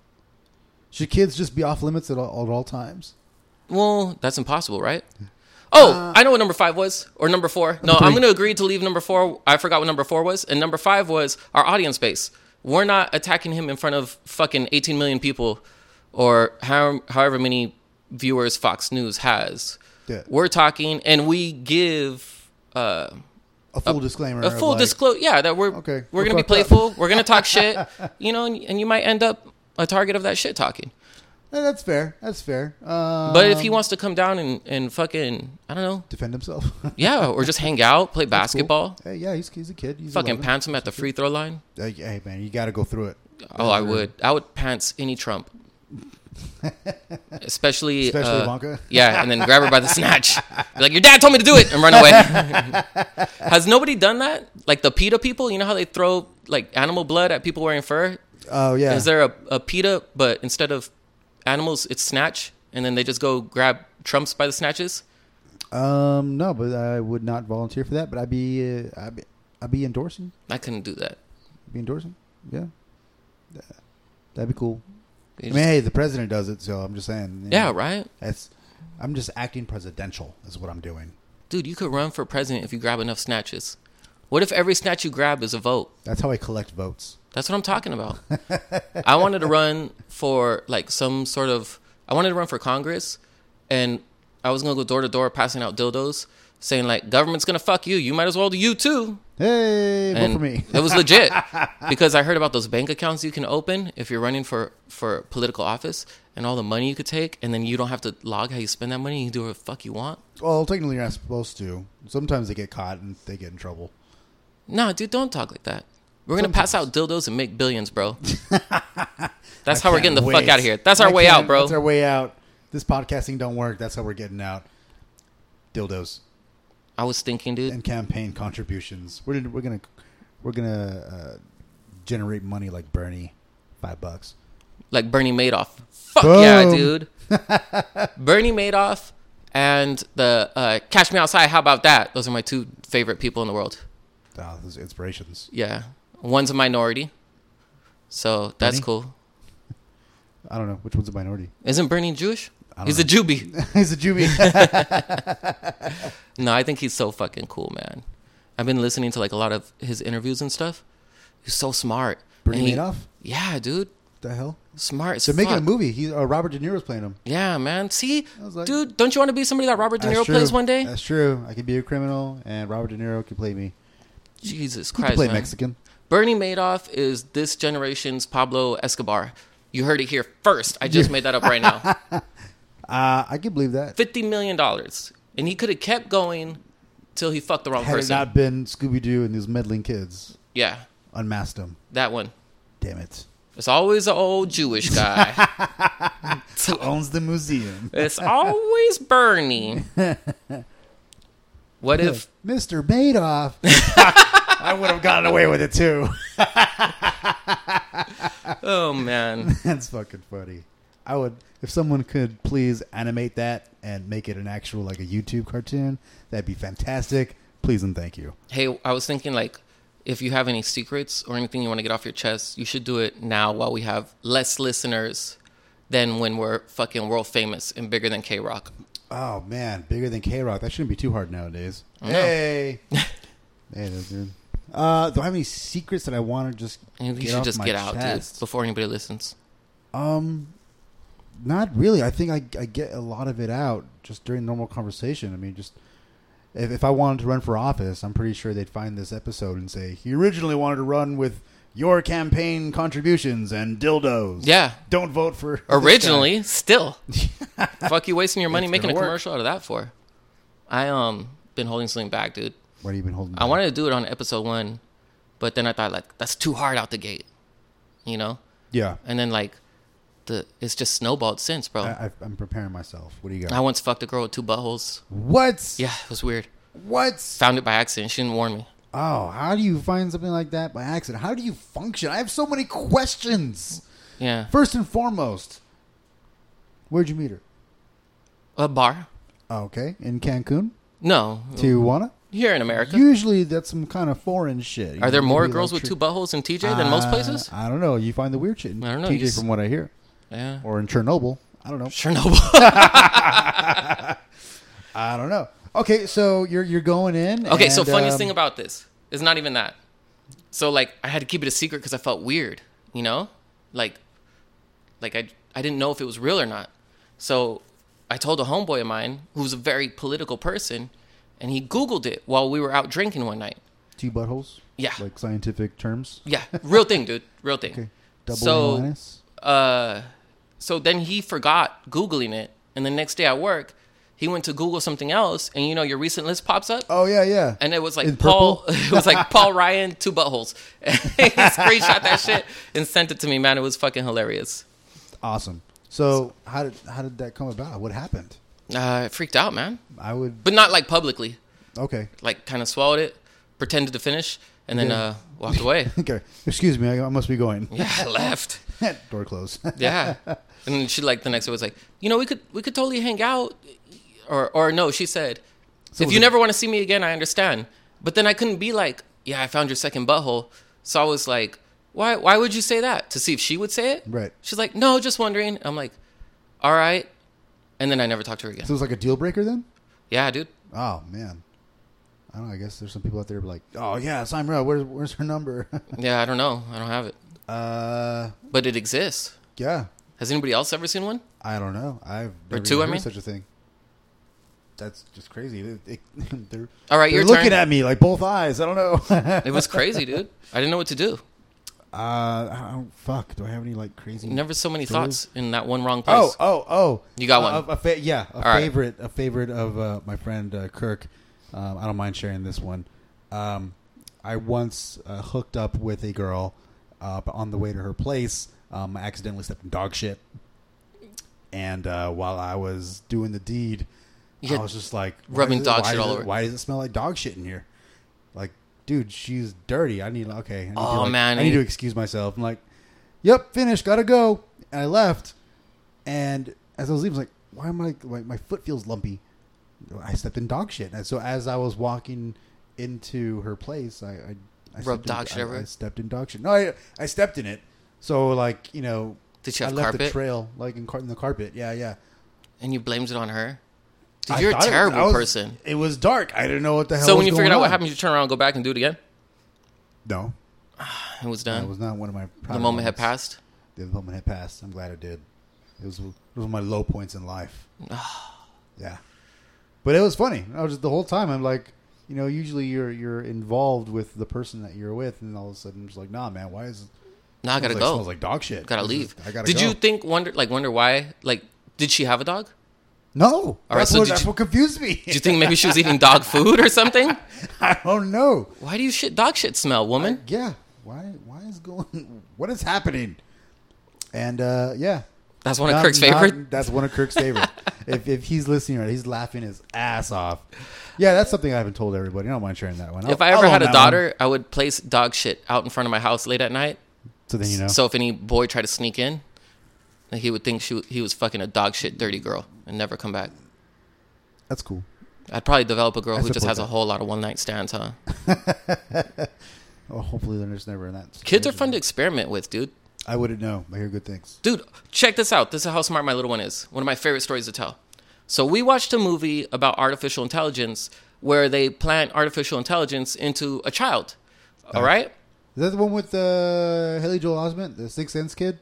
Should kids just be off limits at all, at all times? Well, that's impossible, right? Oh, uh, I know what number five was, or number four. No, i I'm going to agree to leave number four. I forgot what number four was. And number five was our audience base. We're not attacking him in front of fucking eighteen million people or how, however many viewers Fox News has. Yeah. We're talking, and we give uh, a full a, disclaimer. A full like, disclosure. Yeah, that we're, okay, we're, we're going to be playful. We're going to talk shit, you know, and, and you might end up a target of that shit talking. Yeah, that's fair. That's fair. Um, but if he wants to come down and, and fucking, I don't know. Defend himself. Yeah, or just hang out, play basketball. Cool. Hey, yeah, he's, he's a kid. He's fucking eleven. Pants him at the free throw line. Hey, hey man, you got to go through it. Oh, I would. I would pants any Trump. Especially, Especially uh, Ivanka. Yeah, and then grab her by the snatch. Be like, your dad told me to do it, and run away. Has nobody done that? Like the PETA people, you know how they throw like animal blood at people wearing fur? Oh, yeah. Is there a, a PETA, but instead of animals, it's snatch, and then they just go grab Trumps by the snatches? Um, no, but I would not volunteer for that. But I'd be, uh, I'd be, I'd be endorsing. I couldn't do that. Be endorsing, yeah. That'd be cool. I mean, hey, the president does it, so I'm just saying. Yeah, know, right. That's. I'm just acting presidential, is what I'm doing. Dude, you could run for president if you grab enough snatches. What if every snatch you grab is a vote? That's how I collect votes. That's what I'm talking about. I wanted to run for like some sort of. I wanted to run for Congress, and I was gonna go door to door passing out dildos, saying like, "Government's gonna fuck you. You might as well do you too." Hey, vote and for me. It was legit because I heard about those bank accounts you can open if you're running for, for political office and all the money you could take, and then you don't have to log how you spend that money. You can do whatever the fuck you want. Well, technically you're not supposed to. Sometimes they get caught and they get in trouble. No, dude, don't talk like that. We're going to pass out dildos and make billions, bro. That's I how we're getting the wait. fuck out of here. That's our I way can't- out, bro. That's our way out. This podcasting don't work. That's how we're getting out. Dildos I was thinking, dude. and campaign contributions. We're we're gonna we're gonna uh, generate money like Bernie, five bucks. Like Bernie Madoff. Fuck Boom. yeah, dude. Bernie Madoff and the uh, Catch Me Outside. How about that? Those are my two favorite people in the world. Oh, those inspirations. Yeah. One's a minority. So that's Bernie? cool. I don't know which one's a minority. Isn't Bernie Jewish? I don't He's know. a Juby. He's a Juvie. No, I think he's so fucking cool, man. I've been listening to like a lot of his interviews and stuff. He's so smart. Bernie And he- Madoff. Yeah, dude. The hell? Smart as They're making a fuck. movie. He uh, Robert De Niro's playing him. Yeah, man. See, I was like- dude, don't you want to be somebody that Robert De That's Niro true. plays one day? That's true. I could be a criminal, and Robert De Niro could play me. Jesus He could Christ, play man. Mexican. Bernie Madoff is this generation's Pablo Escobar. You heard it here first. I just made that up right now. Uh, I can believe that. fifty million dollars. And he could have kept going till he fucked the wrong Had it person. not been Scooby Doo and these meddling kids Yeah, unmasked him. that one. Damn it. It's always an old Jewish guy. Who owns the museum? It's always Bernie. What if... Mister Madoff? I would have gotten away with it too. Oh, man. That's fucking funny. I would, if someone could please animate that and make it an actual, like a YouTube cartoon, that'd be fantastic. please and thank you. Hey, I was thinking like, if you have any secrets or anything you want to get off your chest, you should do it now while we have less listeners than when we're fucking world famous and bigger than K-Rock. Oh man, bigger than K-Rock. That shouldn't be too hard nowadays. I know. Hey, hey, that's good. Uh, do I have any secrets that I want to just? You get should off just my get out, chest? dude, before anybody listens. Um, not really. I think I I get a lot of it out just during normal conversation. I mean, just if if I wanted to run for office, I'm pretty sure they'd find this episode and say he originally wanted to run with your campaign contributions and dildos. Yeah. Don't vote for this Originally, guy. still. Fuck you wasting your money It's making a gonna work. commercial out of that for. I um been holding something back, dude. What have you been holding? I back? wanted to do it on episode one, but then I thought like that's too hard out the gate, you know. Yeah, And then like the it's just snowballed since, bro. I, I, I, I'm preparing myself. What do you got? once fucked a girl with two buttholes. What? Yeah, it was weird. What? Found it by accident. She didn't warn me. Oh, how do you find something like that by accident? How do you function? I have so many questions. Yeah, First and foremost, where'd you meet her? a bar. Okay, in Cancun, No, Tijuana. here in America. Usually, that's some kind of foreign shit. You Are there know, more maybe girls like with tri- two buttholes in T J than most Uh, places? I don't know. You find the weird shit in I don't know. T You J s- from what I hear, Yeah, or in Chernobyl. I don't know. Chernobyl. I don't know. Okay, so you're you're going in. Okay, so and, funniest um, thing about this is not even that. So like I had to keep it a secret because I felt weird, you know, like, like I I didn't know if it was real or not. So I told a homeboy of mine who's a very political person, and he Googled it while we were out drinking one night. two buttholes. Yeah. like scientific terms. Yeah, real thing, dude, real thing. Okay, double So- minus. Uh, so then he forgot Googling it, and the next day at work, he went to Google something else, and you know your recent list pops up. Oh yeah, yeah. And it was like In Paul. purple? It was like Paul Ryan, two buttholes. he screenshot that shit and sent it to me. Man, it was fucking hilarious. Awesome. So how did how did that come about? What happened? Uh, I freaked out, man, I would. but not like publicly. Okay. Like kind of swallowed it, pretended to finish, and then Yeah. uh, walked away. Okay. Excuse me. I, I must be going. Yeah, I left. Door closed. Yeah, and then she like the next day was like, you know, we could we could totally hang out, or or no, she said, So if was you it- never want to see me again, I understand. But then I couldn't be like, yeah, I found your second butthole. So I was like, why why would you say that? To see if she would say it? Right. She's like, no, just wondering. I'm like, all right. And then I never talked to her again. So it was like a deal breaker then? Yeah, dude. Oh man. I don't know. I guess there's some people out there like, oh yeah, sign her up. Where's where's her number? Yeah, I don't know. I don't have it. uh, But it exists. yeah. Has anybody else ever seen one? I don't know. I've Or never two, even I heard mean? such a thing. That's just crazy. It, it, they're All right, they're your looking turn. at me like both eyes. I don't know. It was crazy, dude. I didn't know what to do. Uh, I don't, fuck. Do I have any like crazy? Never so many Stories? thoughts in that one wrong place. Oh, oh, oh! You got Uh, one. A, a fa- yeah, a All right. favorite, a favorite of uh, my friend uh, Kirk. Um, I don't mind sharing this one. Um, I once uh, hooked up with a girl uh, on the way to her place. Um, I accidentally stepped in dog shit, and uh, while I was doing the deed, You I was just like rubbing why does it- dog why shit does all it- over. Why does it smell like dog shit in here? Like, dude, she's dirty. I need okay. I need Oh, to, like, man, I need you- to excuse myself. I'm like, yep, finished, gotta go. And I left, and as I was leaving, I was like, why am I? Like, my foot feels lumpy. I stepped in dog shit, and so as I was walking into her place, I, I, I Rub stepped dog in, shit I, everywhere? I stepped in dog shit. No, I, I stepped in it. So like you know, Did she I have left the carpet? trail like in, car- in the carpet. Yeah, yeah. And you blamed it on her? Dude, I you're a thought it- terrible I was- person. It was dark. I didn't know what the hell. So was when you figured going out what on. happened, you turn around and go back and do it again? No, It was that done. was not one of my. The proud moment had moments. passed. The moment had passed. I'm glad it did. It was it was one of my low points in life. Yeah, but it was funny. I was just the whole time. I'm like, you know, usually you're you're involved with the person that you're with, and all of a sudden, I'm just like, nah, man, why is Now I gotta smells like, go. Smells like dog shit. Gotta This leave. is- I gotta did go. you think wonder like wonder why? Like, did she have a dog? No. right, That's, so what, did that's you- what confused me. Did you think maybe she was eating dog food or something? I don't know. Why do you shit dog shit smell, woman? Yeah. Why? Why is going? What is happening? And uh, yeah, That's one of Not- Kirk's not- favorite. That's one of Kirk's favorite. if if he's listening, right, he's laughing his ass off. Yeah, that's something I haven't told everybody. I don't mind sharing that one. If I'll- I ever I'll had own a that one. daughter, I would place dog shit out in front of my house late at night. so then you know. So if any boy tried to sneak in, then he would think she he was fucking a dog shit dirty girl and never come back. That's cool. I'd probably develop a girl I who just support has a that. whole lot of one night stands, huh? Well, hopefully they're just never in that situation. Kids are fun to experiment with, dude. I wouldn't know. I hear good things. Dude, check this out. This is how smart my little one is. One of my favorite stories to tell. So we watched a movie about artificial intelligence where they plant artificial intelligence into a child. All right? Is that the one with uh, Haley Joel Osment, the Sixth Sense kid?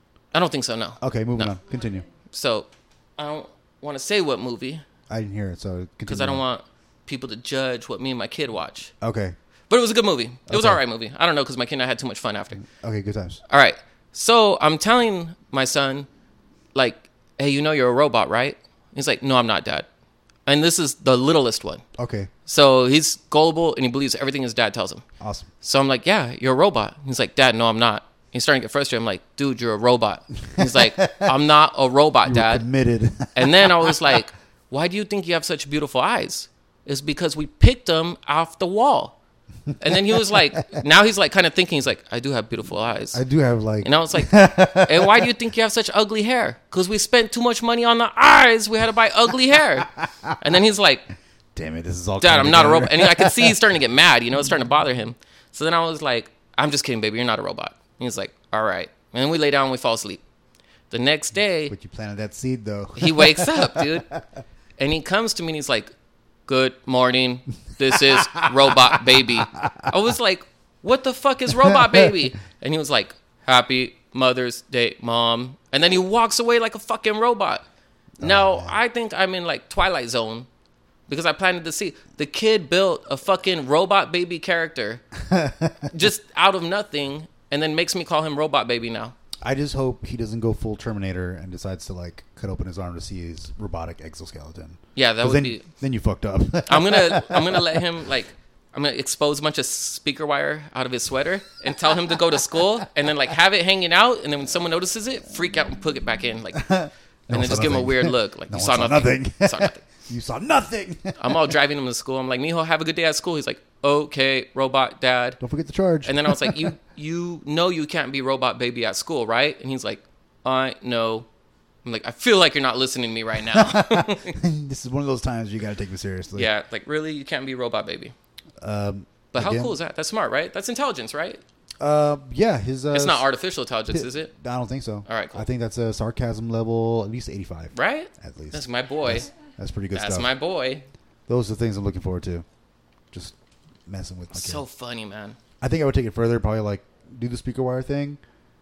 I don't think so, no. Okay, moving No. on. Continue. So I don't want to say what movie I didn't hear it, so continue. because I don't want people to judge what me and my kid watch. Okay. But it was a good movie. It was Okay. all right movie. I don't know because my kid and I had too much fun after. Okay, good times. All right. So I'm telling my son, like, hey, you know you're a robot, right? He's like, no, I'm not, Dad. And this is the littlest one. Okay, So he's gullible and he believes everything his dad tells him. awesome. So I'm like, yeah, you're a robot. He's like, Dad, no, I'm not. He's starting to get frustrated. I'm like, dude, you're a robot. He's like, I'm not a robot, You were Dad. committed. And then I was like, why do you think you have such beautiful eyes? It's because we picked them off the wall. And then he was like, now he's like kind of thinking, he's like, I do have beautiful eyes. I do have like. And I was like, and why do you think you have such ugly hair? Because we spent too much money on the eyes. We had to buy ugly hair. And then he's like, Damn it! This is all. Dad, coming I'm not a together. robot. And I could see he's starting to get mad. You know, it's starting to bother him. So then I was like, I'm just kidding, baby. You're not a robot. And he's like, all right. And then we lay down and we fall asleep. The next day, But you planted that seed, though. he wakes up, dude. And he comes to me and he's like, good morning. This is Robot Baby. I was like, what the fuck is Robot Baby? And he was like, happy Mother's Day, Mom. And then he walks away like a fucking robot. Now, I think I'm in like Twilight Zone because I planted the seed. The kid built a fucking Robot Baby character just out of nothing and then makes me call him Robot Baby now. I just hope he doesn't go full Terminator and decides to like cut open his arm to see his robotic exoskeleton. Yeah, that 'Cause would then, be... then you fucked up. I'm gonna I'm gonna let him like I'm gonna expose a bunch of speaker wire out of his sweater and tell him to go to school and then like have it hanging out and then when someone notices it, freak out and put it back in like and then saw just give him a nothing. weird look like No you one saw saw nothing. nothing. You saw nothing. You saw nothing. I'm all driving him to school. I'm like, Mijo, have a good day at school. He's like, okay, robot dad. Don't forget the charge. And then I was like, you you know you can't be Robot Baby at school, right? And he's like, I know. I'm like, I feel like you're not listening to me right now. This is one of those times you got to take me seriously. Yeah, like really, you can't be Robot Baby. Um, But how again, cool is that? That's smart, right? That's intelligence, right? Uh, yeah, his. Uh, It's not artificial intelligence, is it? I don't think so. All right, cool. I think that's a sarcasm level at least eighty-five. Right? At least. That's my boy. That's, that's pretty good That's stuff. my boy. Those are the things I'm looking forward to. Just messing with my kid. So funny, man. I think I would take it further. Probably like do the speaker wire thing,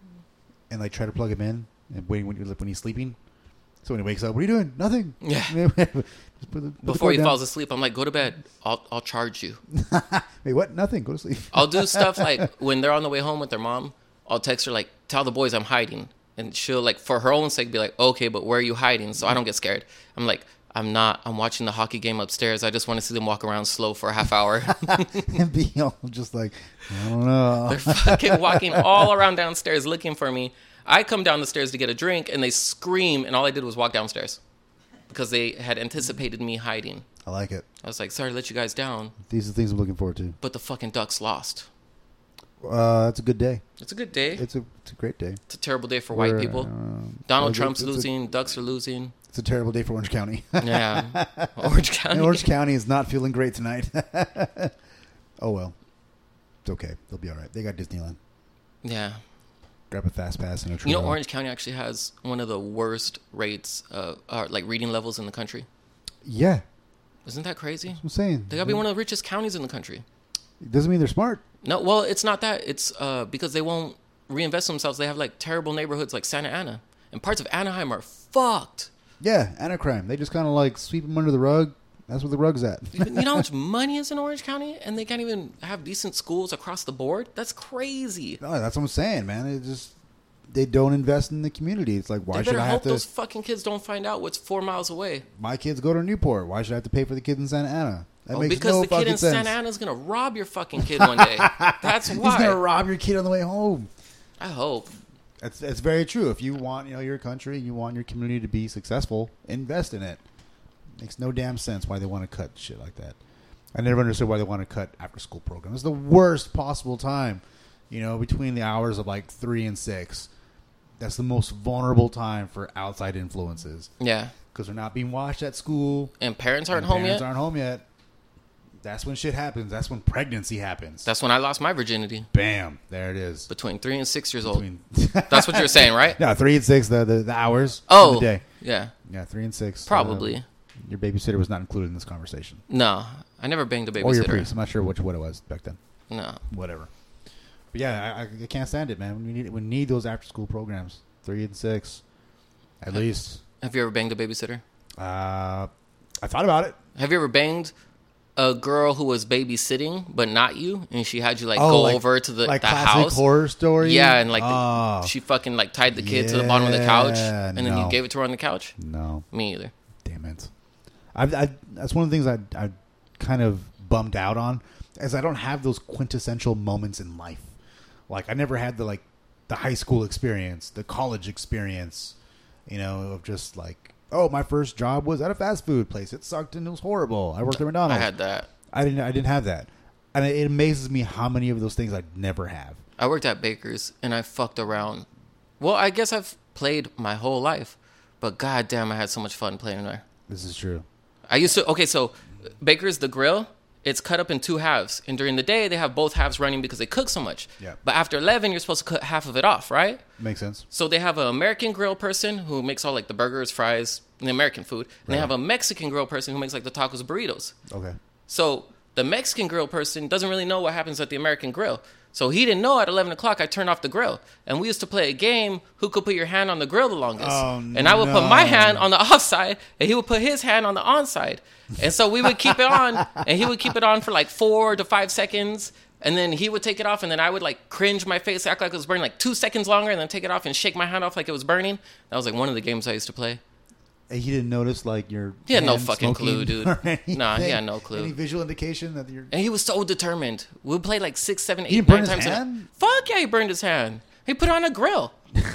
and like try to plug him in and wait when, when he's sleeping. So when he wakes up, what are you doing? Nothing. Yeah. Just put the, put the Before cord he down. falls asleep, I'm like, go to bed. I'll I'll charge you. Wait, what? Nothing. Go to sleep. I'll do stuff like when they're on the way home with their mom, I'll text her like, tell the boys I'm hiding. And she'll like, for her own sake, be like, okay, but where are you hiding? So I don't get scared. I'm like, I'm not. I'm watching the hockey game upstairs. I just want to see them walk around slow for a half hour. And be all just like, I don't know. They're fucking walking all around downstairs looking for me. I come down the stairs to get a drink and they scream and all I did was walk downstairs because they had anticipated me hiding. I like it. I was like, sorry to let you guys down, These are the things I'm looking forward to. but the fucking Ducks lost. Uh, it's a good day. It's a good day. It's a it's a great day. It's a terrible day for white We're, people. um, Donald it's a- Trump's it's a- losing. Ducks are losing. It's a terrible day for Orange County. Yeah. Orange County. And Orange County is not feeling great tonight. Oh well, it's okay. They'll be all right. They got Disneyland. Yeah. Grab a fast pass and a You know, Trudeau. Orange County actually has one of the worst rates, uh, uh, like reading levels in the country. Yeah, Isn't that crazy? I'm saying They gotta be one of the richest counties in the country. Doesn't mean they're smart. No, well, it's not that. It's uh, because they won't reinvest themselves. They have like terrible neighborhoods like Santa Ana. And parts of Anaheim are fucked. Yeah, anti-crime. They just kind of like sweep them under the rug. That's where the rug's at. You know how much money is in Orange County? And they can't even have decent schools across the board? That's crazy. No, that's what I'm saying, man. It just they don't invest in the community. It's like, why They should better I have hope to? those fucking kids don't find out what's four miles away. My kids go to Newport. Why should I have to pay for the kids in Santa Ana? That Oh, makes because no the kid fucking in sense. Santa Ana is going to rob your fucking kid one day. That's He's why. gonna rob your kid on the way home. I hope. That's that's very true. If you want, you know, your country, you want your community to be successful, invest in it. Makes no damn sense why they want to cut shit like that. I never understood why they want to cut after school programs. It's the worst possible time, you know, between the hours of like three and six. that's the most vulnerable time for outside influences. Yeah. Because they're not being watched at school. And parents aren't and home parents yet. aren't home yet. That's when shit happens. That's when pregnancy happens. That's when I lost my virginity. Bam. There it is. Between three and six years old. Between That's what you're saying, right? No, three and six, the, the, the hours Oh, of the day. yeah. Yeah, three and six. Probably. Uh, your babysitter was not included in this conversation. No, I never banged a babysitter. Or your priest. I'm not sure which what it was back then. No. Whatever. But yeah, I, I can't stand it, man. We need we need those after school programs. Three and six, at least. Have you ever banged a babysitter? Uh, I thought about it. Have you ever banged a girl who was babysitting but not you, and she had you like Oh, go like- over to the, like the classic house? horror story. Yeah, and like Oh. the, she fucking like tied the kid to the bottom of the couch, Yeah, and then no. you gave it to her on the couch. No, Me either. damn it. I've, I that's one of the things I I kind of bummed out on, is I don't have those quintessential moments in life. Like I never had the like the high school experience, the college experience, you know, of just like, oh, my first job was at a fast food place. It sucked and it was horrible. I worked at McDonald's. I had that. I didn't. I didn't have that, and it amazes me how many of those things I never have. I worked at Baker's and I fucked around. Well, I guess I've played my whole life, but goddamn, I had so much fun playing there. This is true. I used to. Okay, so Baker's the grill. It's cut up in two halves, and during the day they have both halves running because they cook so much. Yeah. But after eleven, you're supposed to cut half of it off, right? Makes sense. So they have an American grill person who makes all like the burgers, fries, and the American food, and Right. they have a Mexican grill person who makes like the tacos, burritos. Okay. So the Mexican grill person doesn't really know what happens at the American grill. So he didn't know at eleven o'clock I turned off the grill. And we used to play a game, who could put your hand on the grill the longest. Oh, and I would put my no. hand on the off side, and he would put his hand on the on side. And so we would keep it on, and he would keep it on for like four to five seconds. And then he would take it off, and then I would like cringe my face, act like it was burning like two seconds longer, and then take it off and shake my hand off like it was burning. That was like one of the games I used to play. And he didn't notice like your. He had no hand fucking clue, smoking dude. or anything? Nah, he had no clue. Any visual indication that you're. And he was so determined. We would play like six, seven, eight, He burned nine his times. a- hand? Fuck yeah, he burned his hand. He put on a grill.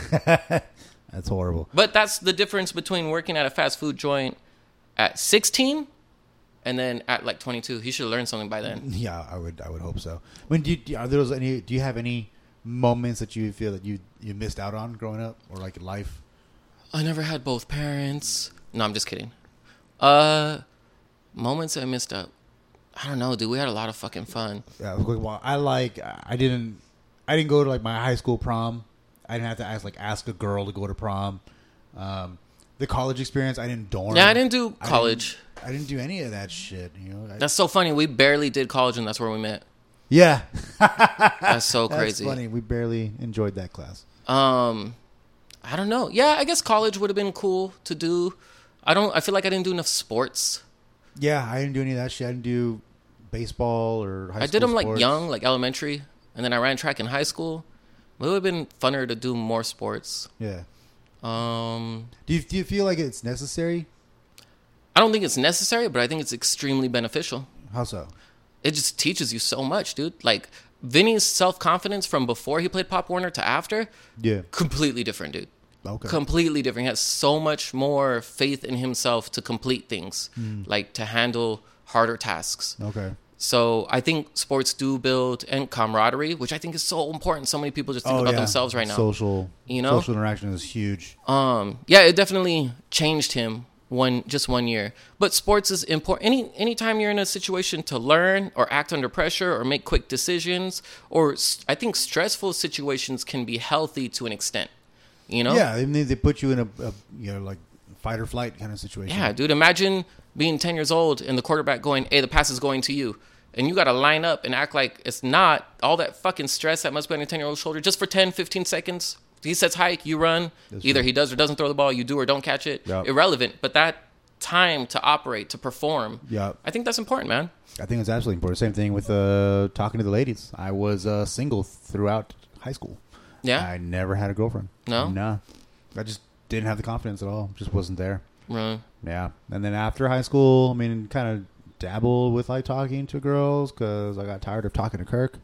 That's horrible. But that's the difference between working at a fast food joint at sixteen and then at like twenty-two. He should have learned something by then. Yeah, I would. I would hope so. I mean, do you, are there any? Do you have any moments that you feel that you you missed out on growing up, or like in life? I never had both parents. No, I'm just kidding. Uh, moments I missed up. I don't know, dude. We had a lot of fucking fun. Yeah, well, I like. I didn't. I didn't go to like my high school prom. I didn't have to ask like ask a girl to go to prom. Um, the college experience, I didn't dorm. Yeah, I didn't do I college. didn't, I didn't do any of that shit. You know. I, That's so funny. We barely did college, and that's where we met. yeah. That's so That's crazy. funny. We barely enjoyed that class. Um, I don't know. Yeah, I guess college would have been cool to do. I don't. I feel like I didn't do enough sports. Yeah, I didn't do any of that shit. I didn't do baseball or high I school did them like sports. young, like elementary, and then I ran track in high school. It would have been funner to do more sports. Yeah. Um, Do you do you feel like it's necessary? I don't think it's necessary, but I think it's extremely beneficial. How so? It just teaches you so much, dude. Like Vinny's self confidence from before he played Pop Warner to after, Yeah. completely different, dude. Okay. Completely different. He has so much more faith in himself to complete things, Hmm. like to handle harder tasks. Okay. So I think sports do build and camaraderie, which I think is so important. So many people just think Oh, about yeah. themselves right now. Social, You know? social interaction is huge. Um, yeah, it definitely changed him one just one year. But sports is important. Any anytime you're in a situation to learn or act under pressure or make quick decisions, or s- I think stressful situations can be healthy to an extent. You know? Yeah, I mean, they put you in a, a you know like fight or flight kind of situation. Yeah, dude. Imagine being ten years old and the quarterback going, "Hey, the pass is going to you." And you got to line up and act like it's not. All that fucking stress that must be on your ten-year-old shoulder just for ten, fifteen seconds. He says hike, you run. That's Either true. he does or doesn't throw the ball. You do or don't catch it. Yep. Irrelevant. But that time to operate, to perform, Yeah, I think that's important, man. I think it's absolutely important. Same thing with uh, talking to the ladies. I was uh, single throughout high school. Yeah? I never had a girlfriend. No? No. I just didn't have the confidence at all. Just wasn't there. Right. Yeah. And then after high school, I mean, kind of dabbled with like talking to girls because I got tired of talking to Kirk.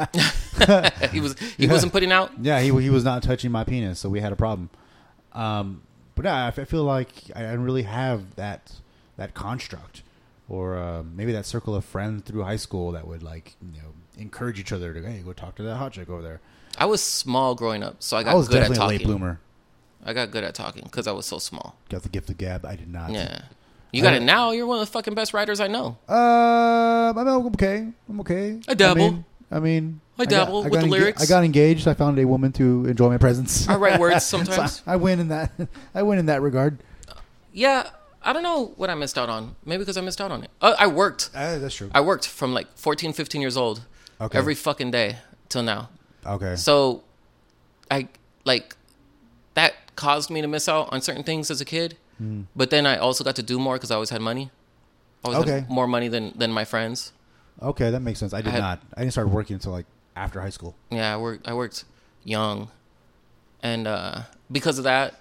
he was he wasn't putting out. Yeah, he he was not touching my penis, so we had a problem. Um, but yeah, I f- I feel like I didn't really have that that construct, or uh, maybe that circle of friends through high school that would like you know encourage each other to hey go talk to that hot chick over there. I was small growing up, so I got I was good at definitely a talking. late bloomer. I got good at talking because I was so small. Got the gift of gab. I did not. Yeah. You got I- it now. You're one of the fucking best writers I know. Uh, I'm okay. I'm okay. I dabble. I mean, I, mean, I dabble got, with got the enga- lyrics. I got engaged. I found a woman to enjoy my presence. I write words So sometimes. I win in that. I win in that regard. Yeah. I don't know what I missed out on. Maybe because I missed out on it. Uh, I worked. Uh, that's true. I worked from like fourteen, fifteen years old Okay. every fucking day till now. Okay. So I like that caused me to miss out on certain things as a kid. Mm. But then I also got to do more because I always had money. I always Okay. had more money than, than my friends. Okay, that makes sense. I did I had- not. I didn't start working until like after high school. Yeah, I worked. I worked young, and uh, because of that,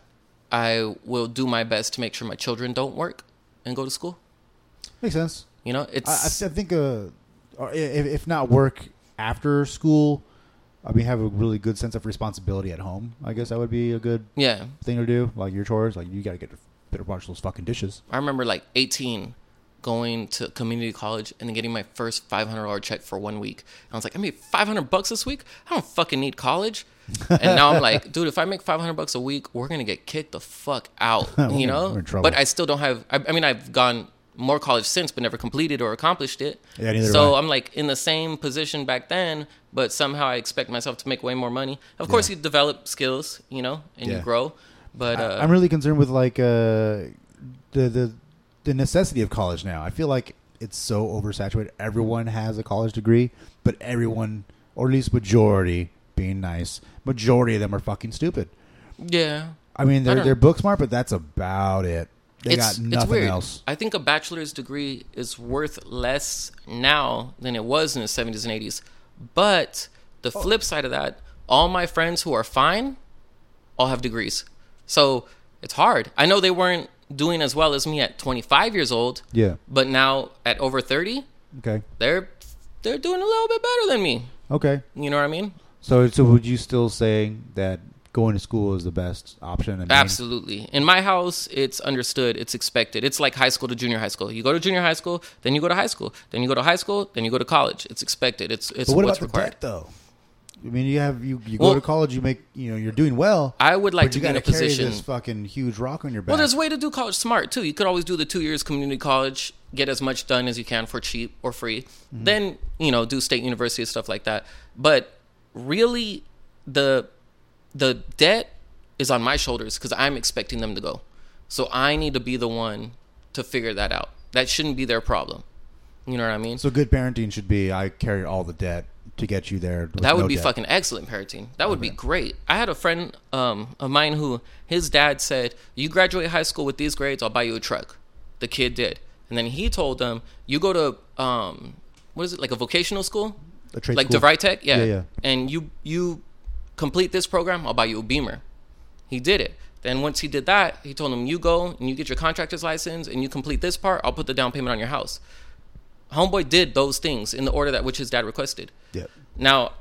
I will do my best to make sure my children don't work and go to school. Makes sense. You know, I, it's I, I think, uh, or if, if not work after school, I mean, have a really good sense of responsibility at home. I guess that would be a good yeah. thing to do. Like your chores, like you got to get a bit of wash those fucking dishes. I remember like eighteen, going to community college and then getting my first five hundred dollars check for one week. And I was like, I made five hundred bucks this week. I don't fucking need college. And now I'm like, dude, if I make five hundred bucks a week, we're gonna get kicked the fuck out. You know. We're in trouble. But I still don't have. I, I mean, I've gone more college since, but never completed or accomplished it. Yeah, neither so have I. I'm like in the same position back then, but somehow I expect myself to make way more money. Of course, Yeah. you develop skills, you know, and Yeah. you grow. But uh, I, I'm really concerned with like uh, the the the necessity of college now. I feel like it's so oversaturated. Everyone has a college degree, but everyone, or at least majority, being nice, majority of them are fucking stupid. yeah. I mean, I they're don't- they're book smart, but that's about it. They it's, got it's nothing weird. else. I think a bachelor's degree is worth less now than it was in the seventies and eighties. But the Oh. flip side of that, all my friends who are fine all have degrees. So it's hard. I know they weren't doing as well as me at twenty-five years old, Yeah. but now at over thirty, Okay. they're they're doing a little bit better than me. Okay. You know what I mean? So, so would you still say that going to school is the best option? And Absolutely. In my house, it's understood. It's expected. It's like high school to junior high school. You go to junior high school, then you go to high school, then you go to high school, then you go to college. It's expected. It's it's But what what's about required. the debt, though? I mean, you have you, you go Well- to college, you make you know you're doing well. I would like but to you be in gotta a carry position. this fucking huge rock on your back. Well, there's a way to do college smart too. You could always do the two years community college, get as much done as you can for cheap or free. Mm-hmm. Then you know do state university stuff like that. But really, the the debt is on my shoulders because I'm expecting them to go. So I need to be the one to figure that out. That shouldn't be their problem. You know what I mean? So good parenting should be I carry all the debt to get you there. with That would no be debt. fucking excellent parenting. That would be Okay. great. I had a friend um, of mine who his dad said, "You graduate high school with these grades, I'll buy you a truck." The kid did, and then he told them, "You go to um, what is it, like a vocational school, A trade like school. DeVry Tech, yeah. Yeah, yeah. And you you complete this program, I'll buy you a Beamer." He did it. Then once he did that, he told him, "You go and you get your contractor's license, and you complete this part, I'll put the down payment on your house." Homeboy did those things in the order that which his dad requested. Yep. Now,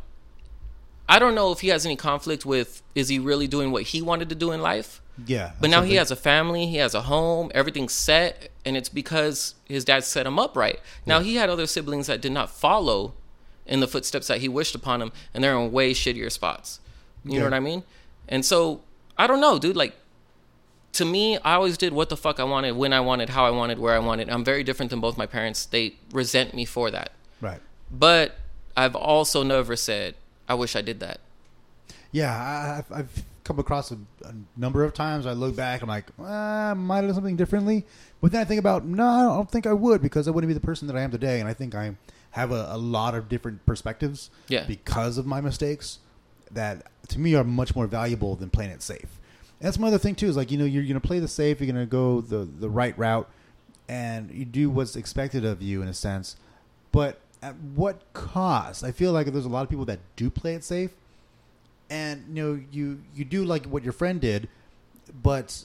I don't know if he has any conflict with, is he really doing what he wanted to do in life? Yeah. But that's now something. he has a family, he has a home, everything's set, and it's because his dad set him up right. Now, he had other siblings that did not follow in the footsteps that he wished upon him, and they're in way shittier spots. You Yeah. know what I mean? And so, I don't know, dude. Like, to me, I always did what the fuck I wanted, when I wanted, how I wanted, where I wanted. I'm very different than both my parents. They resent me for that. Right. But I've also never said, I wish I did that. Yeah, I, I've, I've come across a, a number of times. I look back, I'm like, ah, I might have done something differently. But then I think about, no, I don't think I would because I wouldn't be the person that I am today. And I think I have a, a lot of different perspectives Yeah. because of my mistakes that to me are much more valuable than playing it safe. And that's my other thing too. Is like, you know, you're going to play the safe, you're going to go the the right route, and you do what's expected of you in a sense. But at what cost? I feel like there's a lot of people that do play it safe, and you know, you you do like what your friend did, but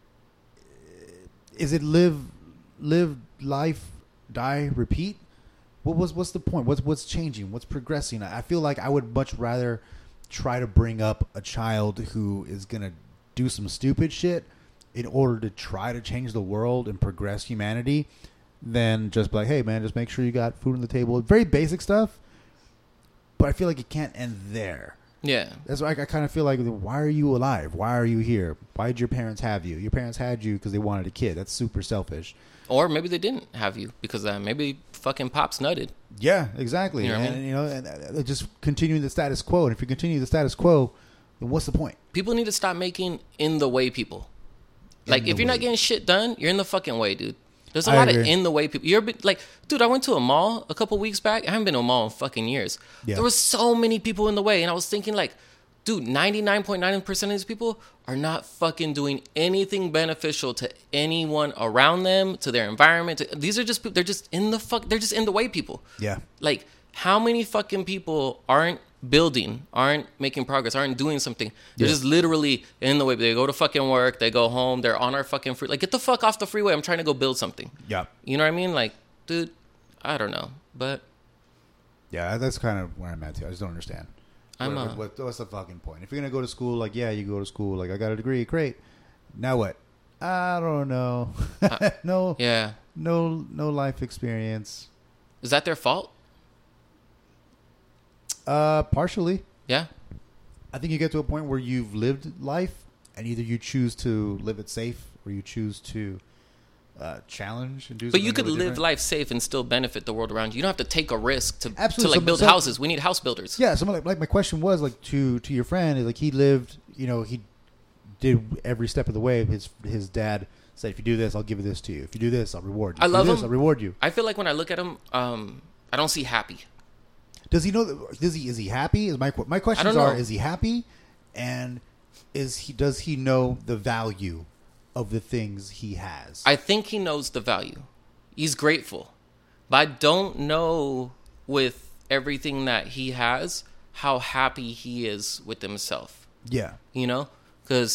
is it live live life, die, repeat? What was what's the point? What's what's changing? What's progressing? I feel like I would much rather try to bring up a child who is gonna do some stupid shit in order to try to change the world and progress humanity than just be like, hey man, just make sure you got food on the table. Very basic stuff, but I feel like it can't end there. Yeah. That's why I, I kind of feel like, why are you alive? Why are you here? Why did your parents have you? Your parents had you because they wanted a kid. That's super selfish. Or maybe they didn't have you because uh, maybe fucking pops nutted. Yeah, exactly. You know what I and mean? you know, and, uh, just continuing the status quo. And if you continue the status quo, then what's the point? People need to stop making in the way people. Like, In if the you're way. not getting shit done, you're in the fucking way, dude. There's a I lot of agree. in the way people. You're be- like, dude, I went to a mall a couple weeks back. I haven't been to a mall in fucking years. Yeah. There was so many people in the way, and I was thinking, like, dude, ninety-nine point nine percent of these people are not fucking doing anything beneficial to anyone around them, to their environment. To, these are just, they're just in the fuck, they're just in the way people. Yeah. Like, how many fucking people aren't building, aren't making progress, aren't doing something? They're Yeah. just literally in the way. They go to fucking work, they go home, they're on our fucking free. Like, get the fuck off the freeway. I'm trying to go build something. Yeah. You know what I mean? Like, dude, I don't know. But Yeah, that's kind of where I'm at too. I just don't understand. I'm, what, uh, what, what's the fucking point? If you're gonna go to school, like, yeah, you go to school. Like, I got a degree, great. Now what? I don't know. no, yeah. no, no life experience. Is that their fault? Uh, partially. Yeah. I think you get to a point where you've lived life, and either you choose to live it safe, or you choose to uh, challenge and do. But you something could really live different. life safe and still benefit the world around you. You don't have to take a risk to, to Absolutely. like So- build so- houses. We need house builders. Yeah, so like, like my question was like to to your friend is like he lived, you know, he did every step of the way. His his dad said, if you do this, I'll give this to you. If you do this, I'll reward you. I If you love do this, him. I'll reward you. I feel like when I look at him, um, I don't see happy. Does he know? That, does he? Is he happy? Is my qu- my questions know. are: is he happy, and is he? Does he know the value of the things he has? I think he knows the value. He's grateful. But I don't know with everything that he has how happy he is with himself. yeah, You know? Because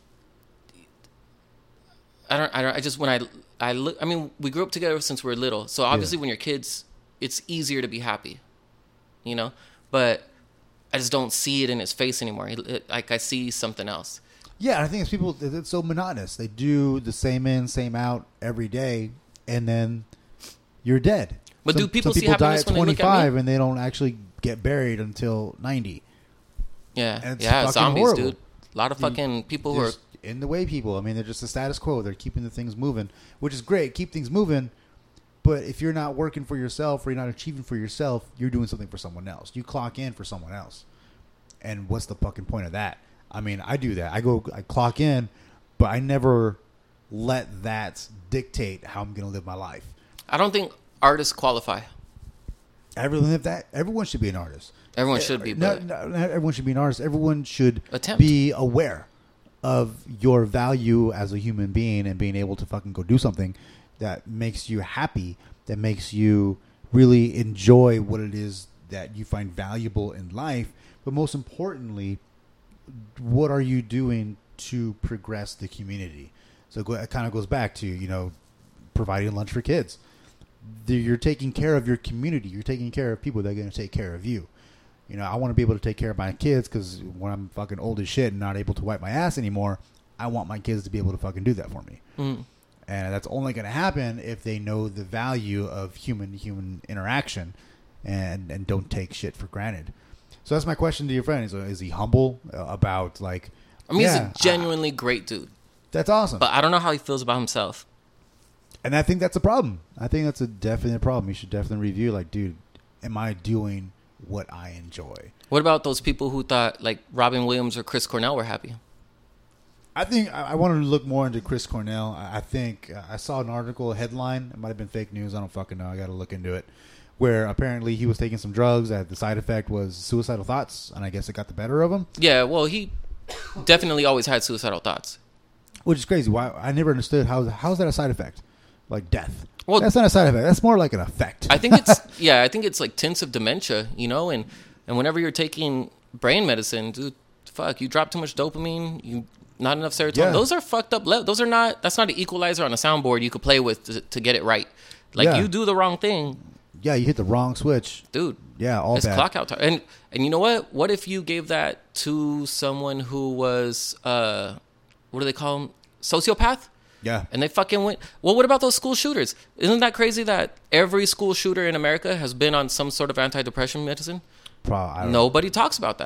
I don't I don't I just when I I look I mean, we grew up together since we were little. So obviously Yeah. when you're kids, it's easier to be happy. You know? But I just don't see it in his face anymore. He, it, like I see something else. yeah. I think it's people. It's so monotonous. They do the same in, same out every day, and then you're dead. But some, do people some see people die happiness at when they look at me? twenty-five and they don't actually get buried until ninety? Yeah. And it's yeah, fucking zombies, horrible. dude. A lot of fucking people who are Just in the way people. I mean, they're just the status quo. They're keeping the things moving, which is great. Keep things moving. But if you're not working for yourself or you're not achieving for yourself, you're doing something for someone else. You clock in for someone else. And what's the fucking point of that? I mean, I do that. I go, I clock in, but I never let that dictate how I'm going to live my life. I don't think artists qualify. Everyone, if that, everyone should be an artist. Everyone should be, No, but no, not everyone should be an artist. Everyone should Attempt. be aware of your value as a human being and being able to fucking go do something that makes you happy, that makes you really enjoy what it is that you find valuable in life. But most importantly, what are you doing to progress the community? So it go- it kind of goes back to, you know, providing lunch for kids. The- You're taking care of your community. You're taking care of people that are going to take care of you. You know, I want to be able to take care of my kids because when I'm fucking old as shit and not able to wipe my ass anymore, I want my kids to be able to fucking do that for me. mm, And that's only going to happen if they know the value of human-to-human interaction and, and don't take shit for granted. So that's my question to your friend. Is, is he humble uh, about, like... I mean, yeah, he's a genuinely great dude, that's awesome. but I don't know how he feels about himself. And I think that's a problem. I think that's a definite problem. You should definitely review, like, dude, am I doing what I enjoy? What about those people who thought like Robin Williams or Chris Cornell were happy? I think I, I wanted to look more into Chris Cornell. I, I think uh, I saw an article, a headline. It might have been fake news. I don't fucking know. I got to look into it. Where apparently he was taking some drugs. That the side effect was suicidal thoughts, and I guess it got the better of him. Yeah, well, he definitely always had suicidal thoughts. Which is crazy. Why I never understood how how's that a side effect? Like death. Well, that's not a side effect. That's more like an effect. I think it's yeah, I think it's like tints of dementia, you know, and and whenever you're taking brain medicine, dude, fuck, you drop too much dopamine, you not enough serotonin. Yeah. Those are fucked up. Le- those are not. That's not an equalizer on a soundboard you could play with to, to get it right. Like Yeah. you do the wrong thing, Yeah, you hit the wrong switch. dude. Yeah, all It's bad. clock out time. And and you know what? What if you gave that to someone who was uh, what do they call them? Sociopath? Yeah. And they fucking went. Well, what about those school shooters? Isn't that crazy that every school shooter in America has been on some sort of antidepressant medicine? Pro- I don't know. Nobody talks about that.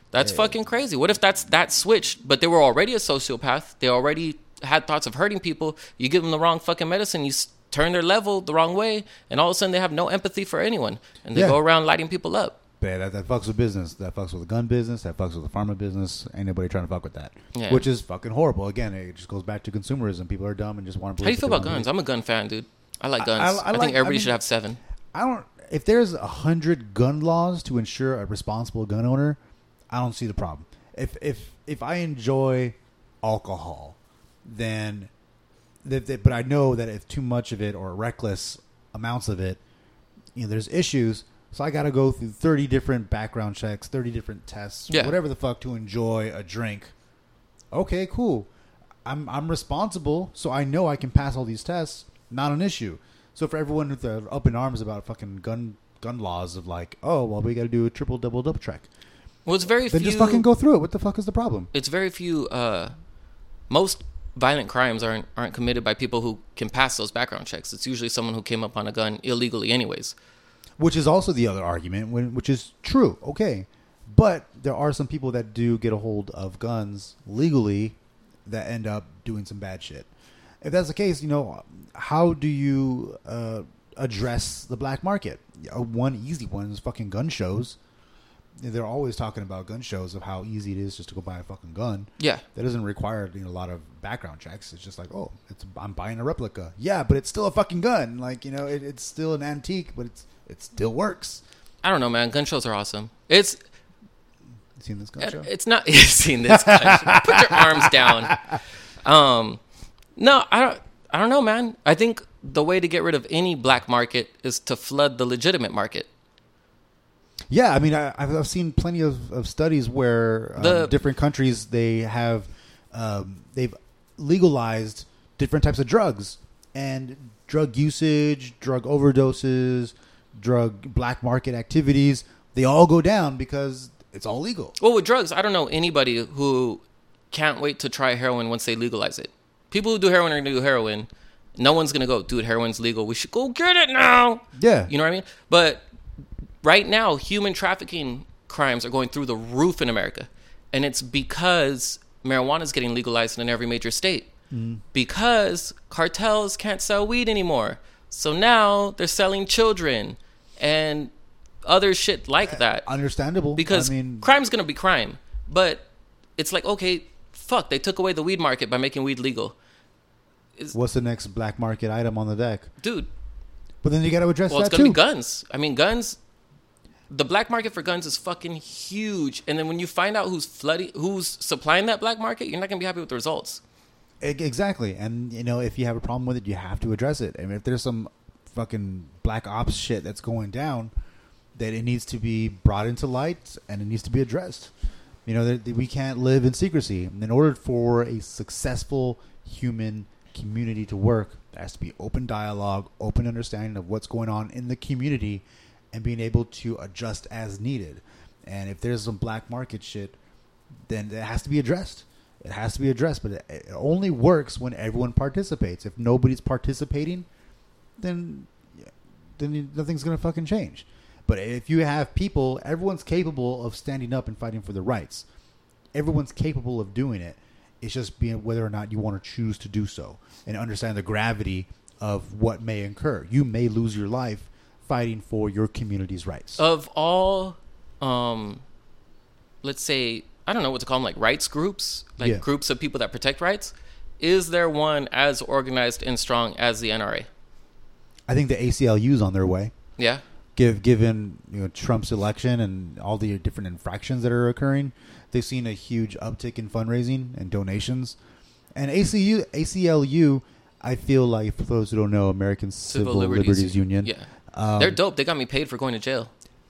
That's Yeah. fucking crazy. What if that's that switched, but they were already a sociopath? They already had thoughts of hurting people. You give them the wrong fucking medicine, you s- turn their level the wrong way, and all of a sudden they have no empathy for anyone, and they Yeah. go around lighting people up. But that, that fucks with business. That fucks with the gun business. That fucks with the pharma business. Ain't nobody trying to fuck with that. Yeah. Which is fucking horrible. Again, it just goes back to consumerism. People are dumb and just want to How do believe you feel what about they wanna guns? I'm a gun fan, dude. I like I- guns. I- I, I like- think everybody I mean- should have seven. believe. I don't. If there's a hundred gun laws to ensure a responsible gun owner, I don't see the problem. If if if I enjoy alcohol, then, that, that, but I know that if too much of it or reckless amounts of it, you know, there's issues. So I got to go through thirty different background checks, thirty different tests, Yeah. whatever the fuck, to enjoy a drink. Okay, cool. I'm I'm responsible, so I know I can pass all these tests. Not an issue. So for everyone with the up in arms about fucking gun gun laws of like, oh well, we got to do a triple double double check. Well, it's very Then few. just fucking go through it. What the fuck is the problem? It's very few. Uh, most violent crimes aren't aren't committed by people who can pass those background checks. It's usually someone who came up on a gun illegally, anyways. Which is also the other argument, when, which is true. Okay, but there are some people that do get a hold of guns legally that end up doing some bad shit. If that's the case, you know, how do you uh, address the black market? Uh, One easy one is fucking gun shows. They're always talking about gun shows of how easy it is just to go buy a fucking gun. Yeah. That doesn't require, you know, a lot of background checks. It's just like, oh, it's I'm buying a replica. Yeah, but it's still a fucking gun. Like, you know, it, it's still an antique, but it's it still works. I don't know, man. Gun shows are awesome. It's You seen this gun show? it's not. You've seen this. Gun show. Put your arms down. Um, no, I don't. I don't know, man. I think the way to get rid of any black market is to flood the legitimate market. Yeah, I mean, I, I've I've seen plenty of, of studies where um, The- different countries they have um, they've legalized different types of drugs, and drug usage, drug overdoses, drug black market activities. They all go down because it's all legal. Well, with drugs, I don't know anybody who can't wait to try heroin once they legalize it. People who do heroin are going to do heroin. No one's going to go, dude, heroin's legal. We should go get it now. Yeah, You know what I mean? But right now, human trafficking crimes are going through the roof in America. And it's because marijuana is getting legalized in every major state. Mm. Because cartels can't sell weed anymore. So now they're selling children and other shit like that. understandable. Because I mean, crime's going to be crime. But it's like, okay, fuck, they took away the weed market by making weed legal. what's the next black market item on the deck? Dude, But then you got to address well, that it's going to too. be guns. I mean, guns, the black market for guns is fucking huge. And then when you find out who's flooding, who's supplying that black market, you're not going to be happy with the results. E- Exactly. And, you know, if you have a problem with it, you have to address it. I mean, if there's some fucking black ops shit that's going down, that it needs to be brought into light and it needs to be addressed. You know, that that we can't live in secrecy. In order for a successful human community to work, there has to be open dialogue, open understanding of what's going on in the community, and being able to adjust as needed. And if there's some black market shit, then it has to be addressed. It has to be addressed, but it, it only works when everyone participates. If nobody's participating, then then nothing's gonna fucking change. But if you have people, everyone's capable of standing up and fighting for their rights. Everyone's capable of doing it. It's just being whether or not you want to choose to do so and understand the gravity of what may occur. You may lose your life fighting for your community's rights. Of all, um, let's say, I don't know what to call them, like rights groups, like Yeah. groups of people that protect rights, is there one as organized and strong as the N R A? I think the A C L U's on their way. Yeah? Give, given you know Trump's election and all the different infractions that are occurring, they've seen a huge uptick in fundraising and donations. And A C U, A C L U, I feel like, for those who don't know, American Civil, Liberties, Union, Yeah. um, They're dope. They got me paid for going to jail.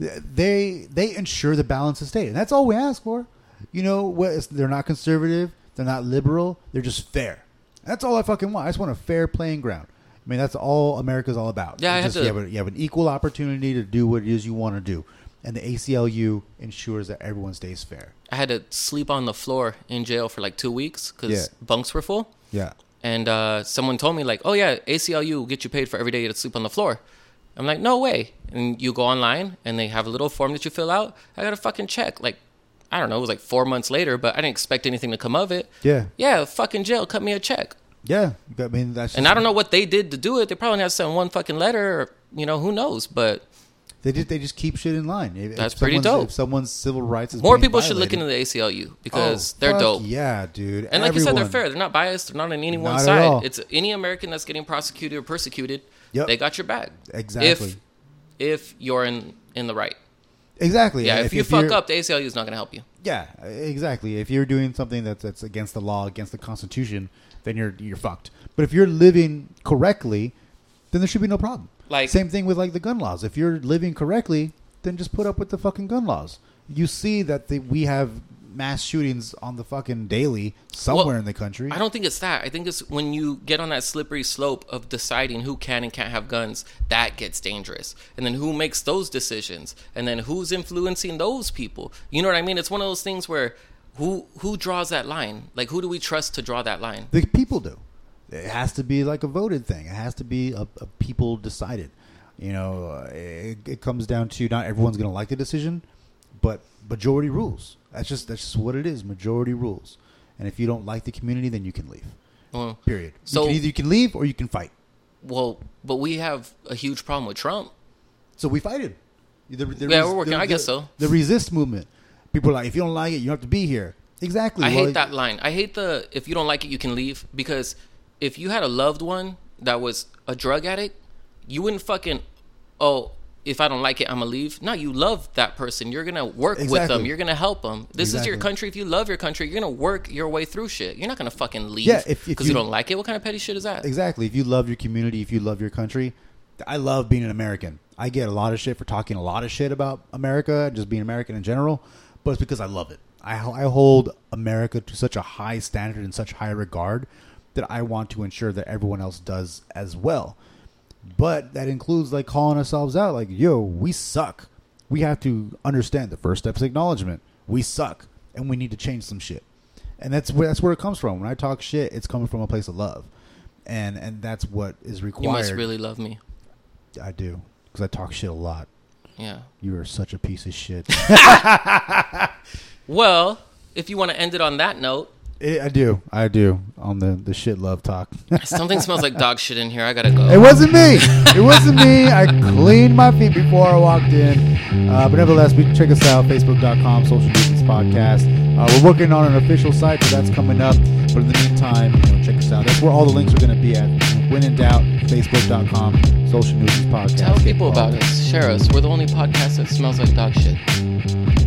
they they ensure the balance of state, and that's all we ask for. You know, what, it's- they're not conservative, they're not liberal, they're just fair. That's all I fucking want. I just want a fair playing ground. I mean, that's all America's all about. Yeah, I It's have just, to- you, have a, you have an equal opportunity to do what it is you want to do, and the A C L U ensures that everyone stays fair. I had to sleep on the floor in jail for like two weeks because Yeah. bunks were full. Yeah, And uh, someone told me, like, oh, yeah, A C L U will get you paid for every day you sleep on the floor. I'm like, no way. And you go online, and they have a little form that you fill out. I got to fucking check. Like, I don't know, it was like four months later, but I didn't expect anything to come of it. Yeah. Yeah, fucking jail, cut me a check. Yeah. I mean, that's just, And I don't know what they did to do it. They probably had to send one fucking letter, or, you know, who knows, but... They just they just keep shit in line. If, That's if pretty someone's- dope. If someone's civil rights is More being people should look violated- into the A C L U because Oh, they're fuck dope. Yeah, dude. And like you said, they're Everyone. fair. They're not biased. They're not on any one Not at side. all. It's any American that's getting prosecuted or persecuted. Yep. They got your back. Exactly. If if you're in in the right. Exactly. Yeah. If, you fuck you're- up, the A C L U is not going to help you. Yeah, exactly. If you're doing something that's that's against the law, against the Constitution, then you're you're fucked. But if you're living correctly, then there should be no problem. Like- same thing with like the gun laws. If you're living correctly, then just put up with the fucking gun laws. You see that the, we have mass shootings on the fucking daily somewhere Well, in the country. I don't think it's that. I think it's when you get on that slippery slope of deciding who can and can't have guns, that gets dangerous. And then who makes those decisions? And then who's influencing those people? You know what I mean? It's one of those things where who who draws that line? Like, who do we trust to draw that line? The people do. It has to be like a voted thing. It has to be a, a people decided. You know, uh, it, it comes down to not everyone's going to like the decision, but majority rules. That's just that's just what it is. Majority rules. And if you don't like the community, then you can leave. Well, Period. So- you can either you can leave or you can fight. well, but we have a huge problem with Trump. So we fight it. The, the, Yeah, we're working. I guess so. The resist movement. People are like, if you don't like it, you have to be here. Exactly. I Well, hate that line. I hate the if you don't like it, you can leave. Because if you had a loved one that was a drug addict, you wouldn't fucking, oh, if I don't like it, I'm going to leave. No, you love that person. You're going to work with Exactly. them. You're going to help them. This is your Exactly. country. If you love your country, you're going to work your way through shit. You're not going to fucking leave Yeah, if- if because you, you- don't like it. What kind of petty shit is that? Exactly. If you love your community, if you love your country, I love being an American. I get a lot of shit for talking a lot of shit about America and just being American in general, but it's because I love it. I, I hold America to such a high standard and such high regard that I want to ensure that everyone else does as well. But that includes like calling ourselves out like, yo, we suck. We have to understand the first step is acknowledgement. We suck and we need to change some shit. And that's where that's where it comes from. When I talk shit, it's coming from a place of love. And and that's what is required. You must really love me. I do, because I talk shit a lot. Yeah. You are such a piece of shit. Well, if you want to end it on that note, I I do, I do. On the the shit love talk. something smells like dog shit in here. I got to go. It wasn't me. It wasn't me. I cleaned my feet before I walked in. Uh, but nevertheless, we check us out, facebook dot com, Social Nuisance Podcast. Uh, we're working on an official site, so that's coming up. But in the meantime, you know, check us out. That's where all the links are going to be at. When in doubt, facebook dot com, Social Nuisance Podcast. Tell Get people about involved. us. Share us. We're the only podcast that smells like dog shit.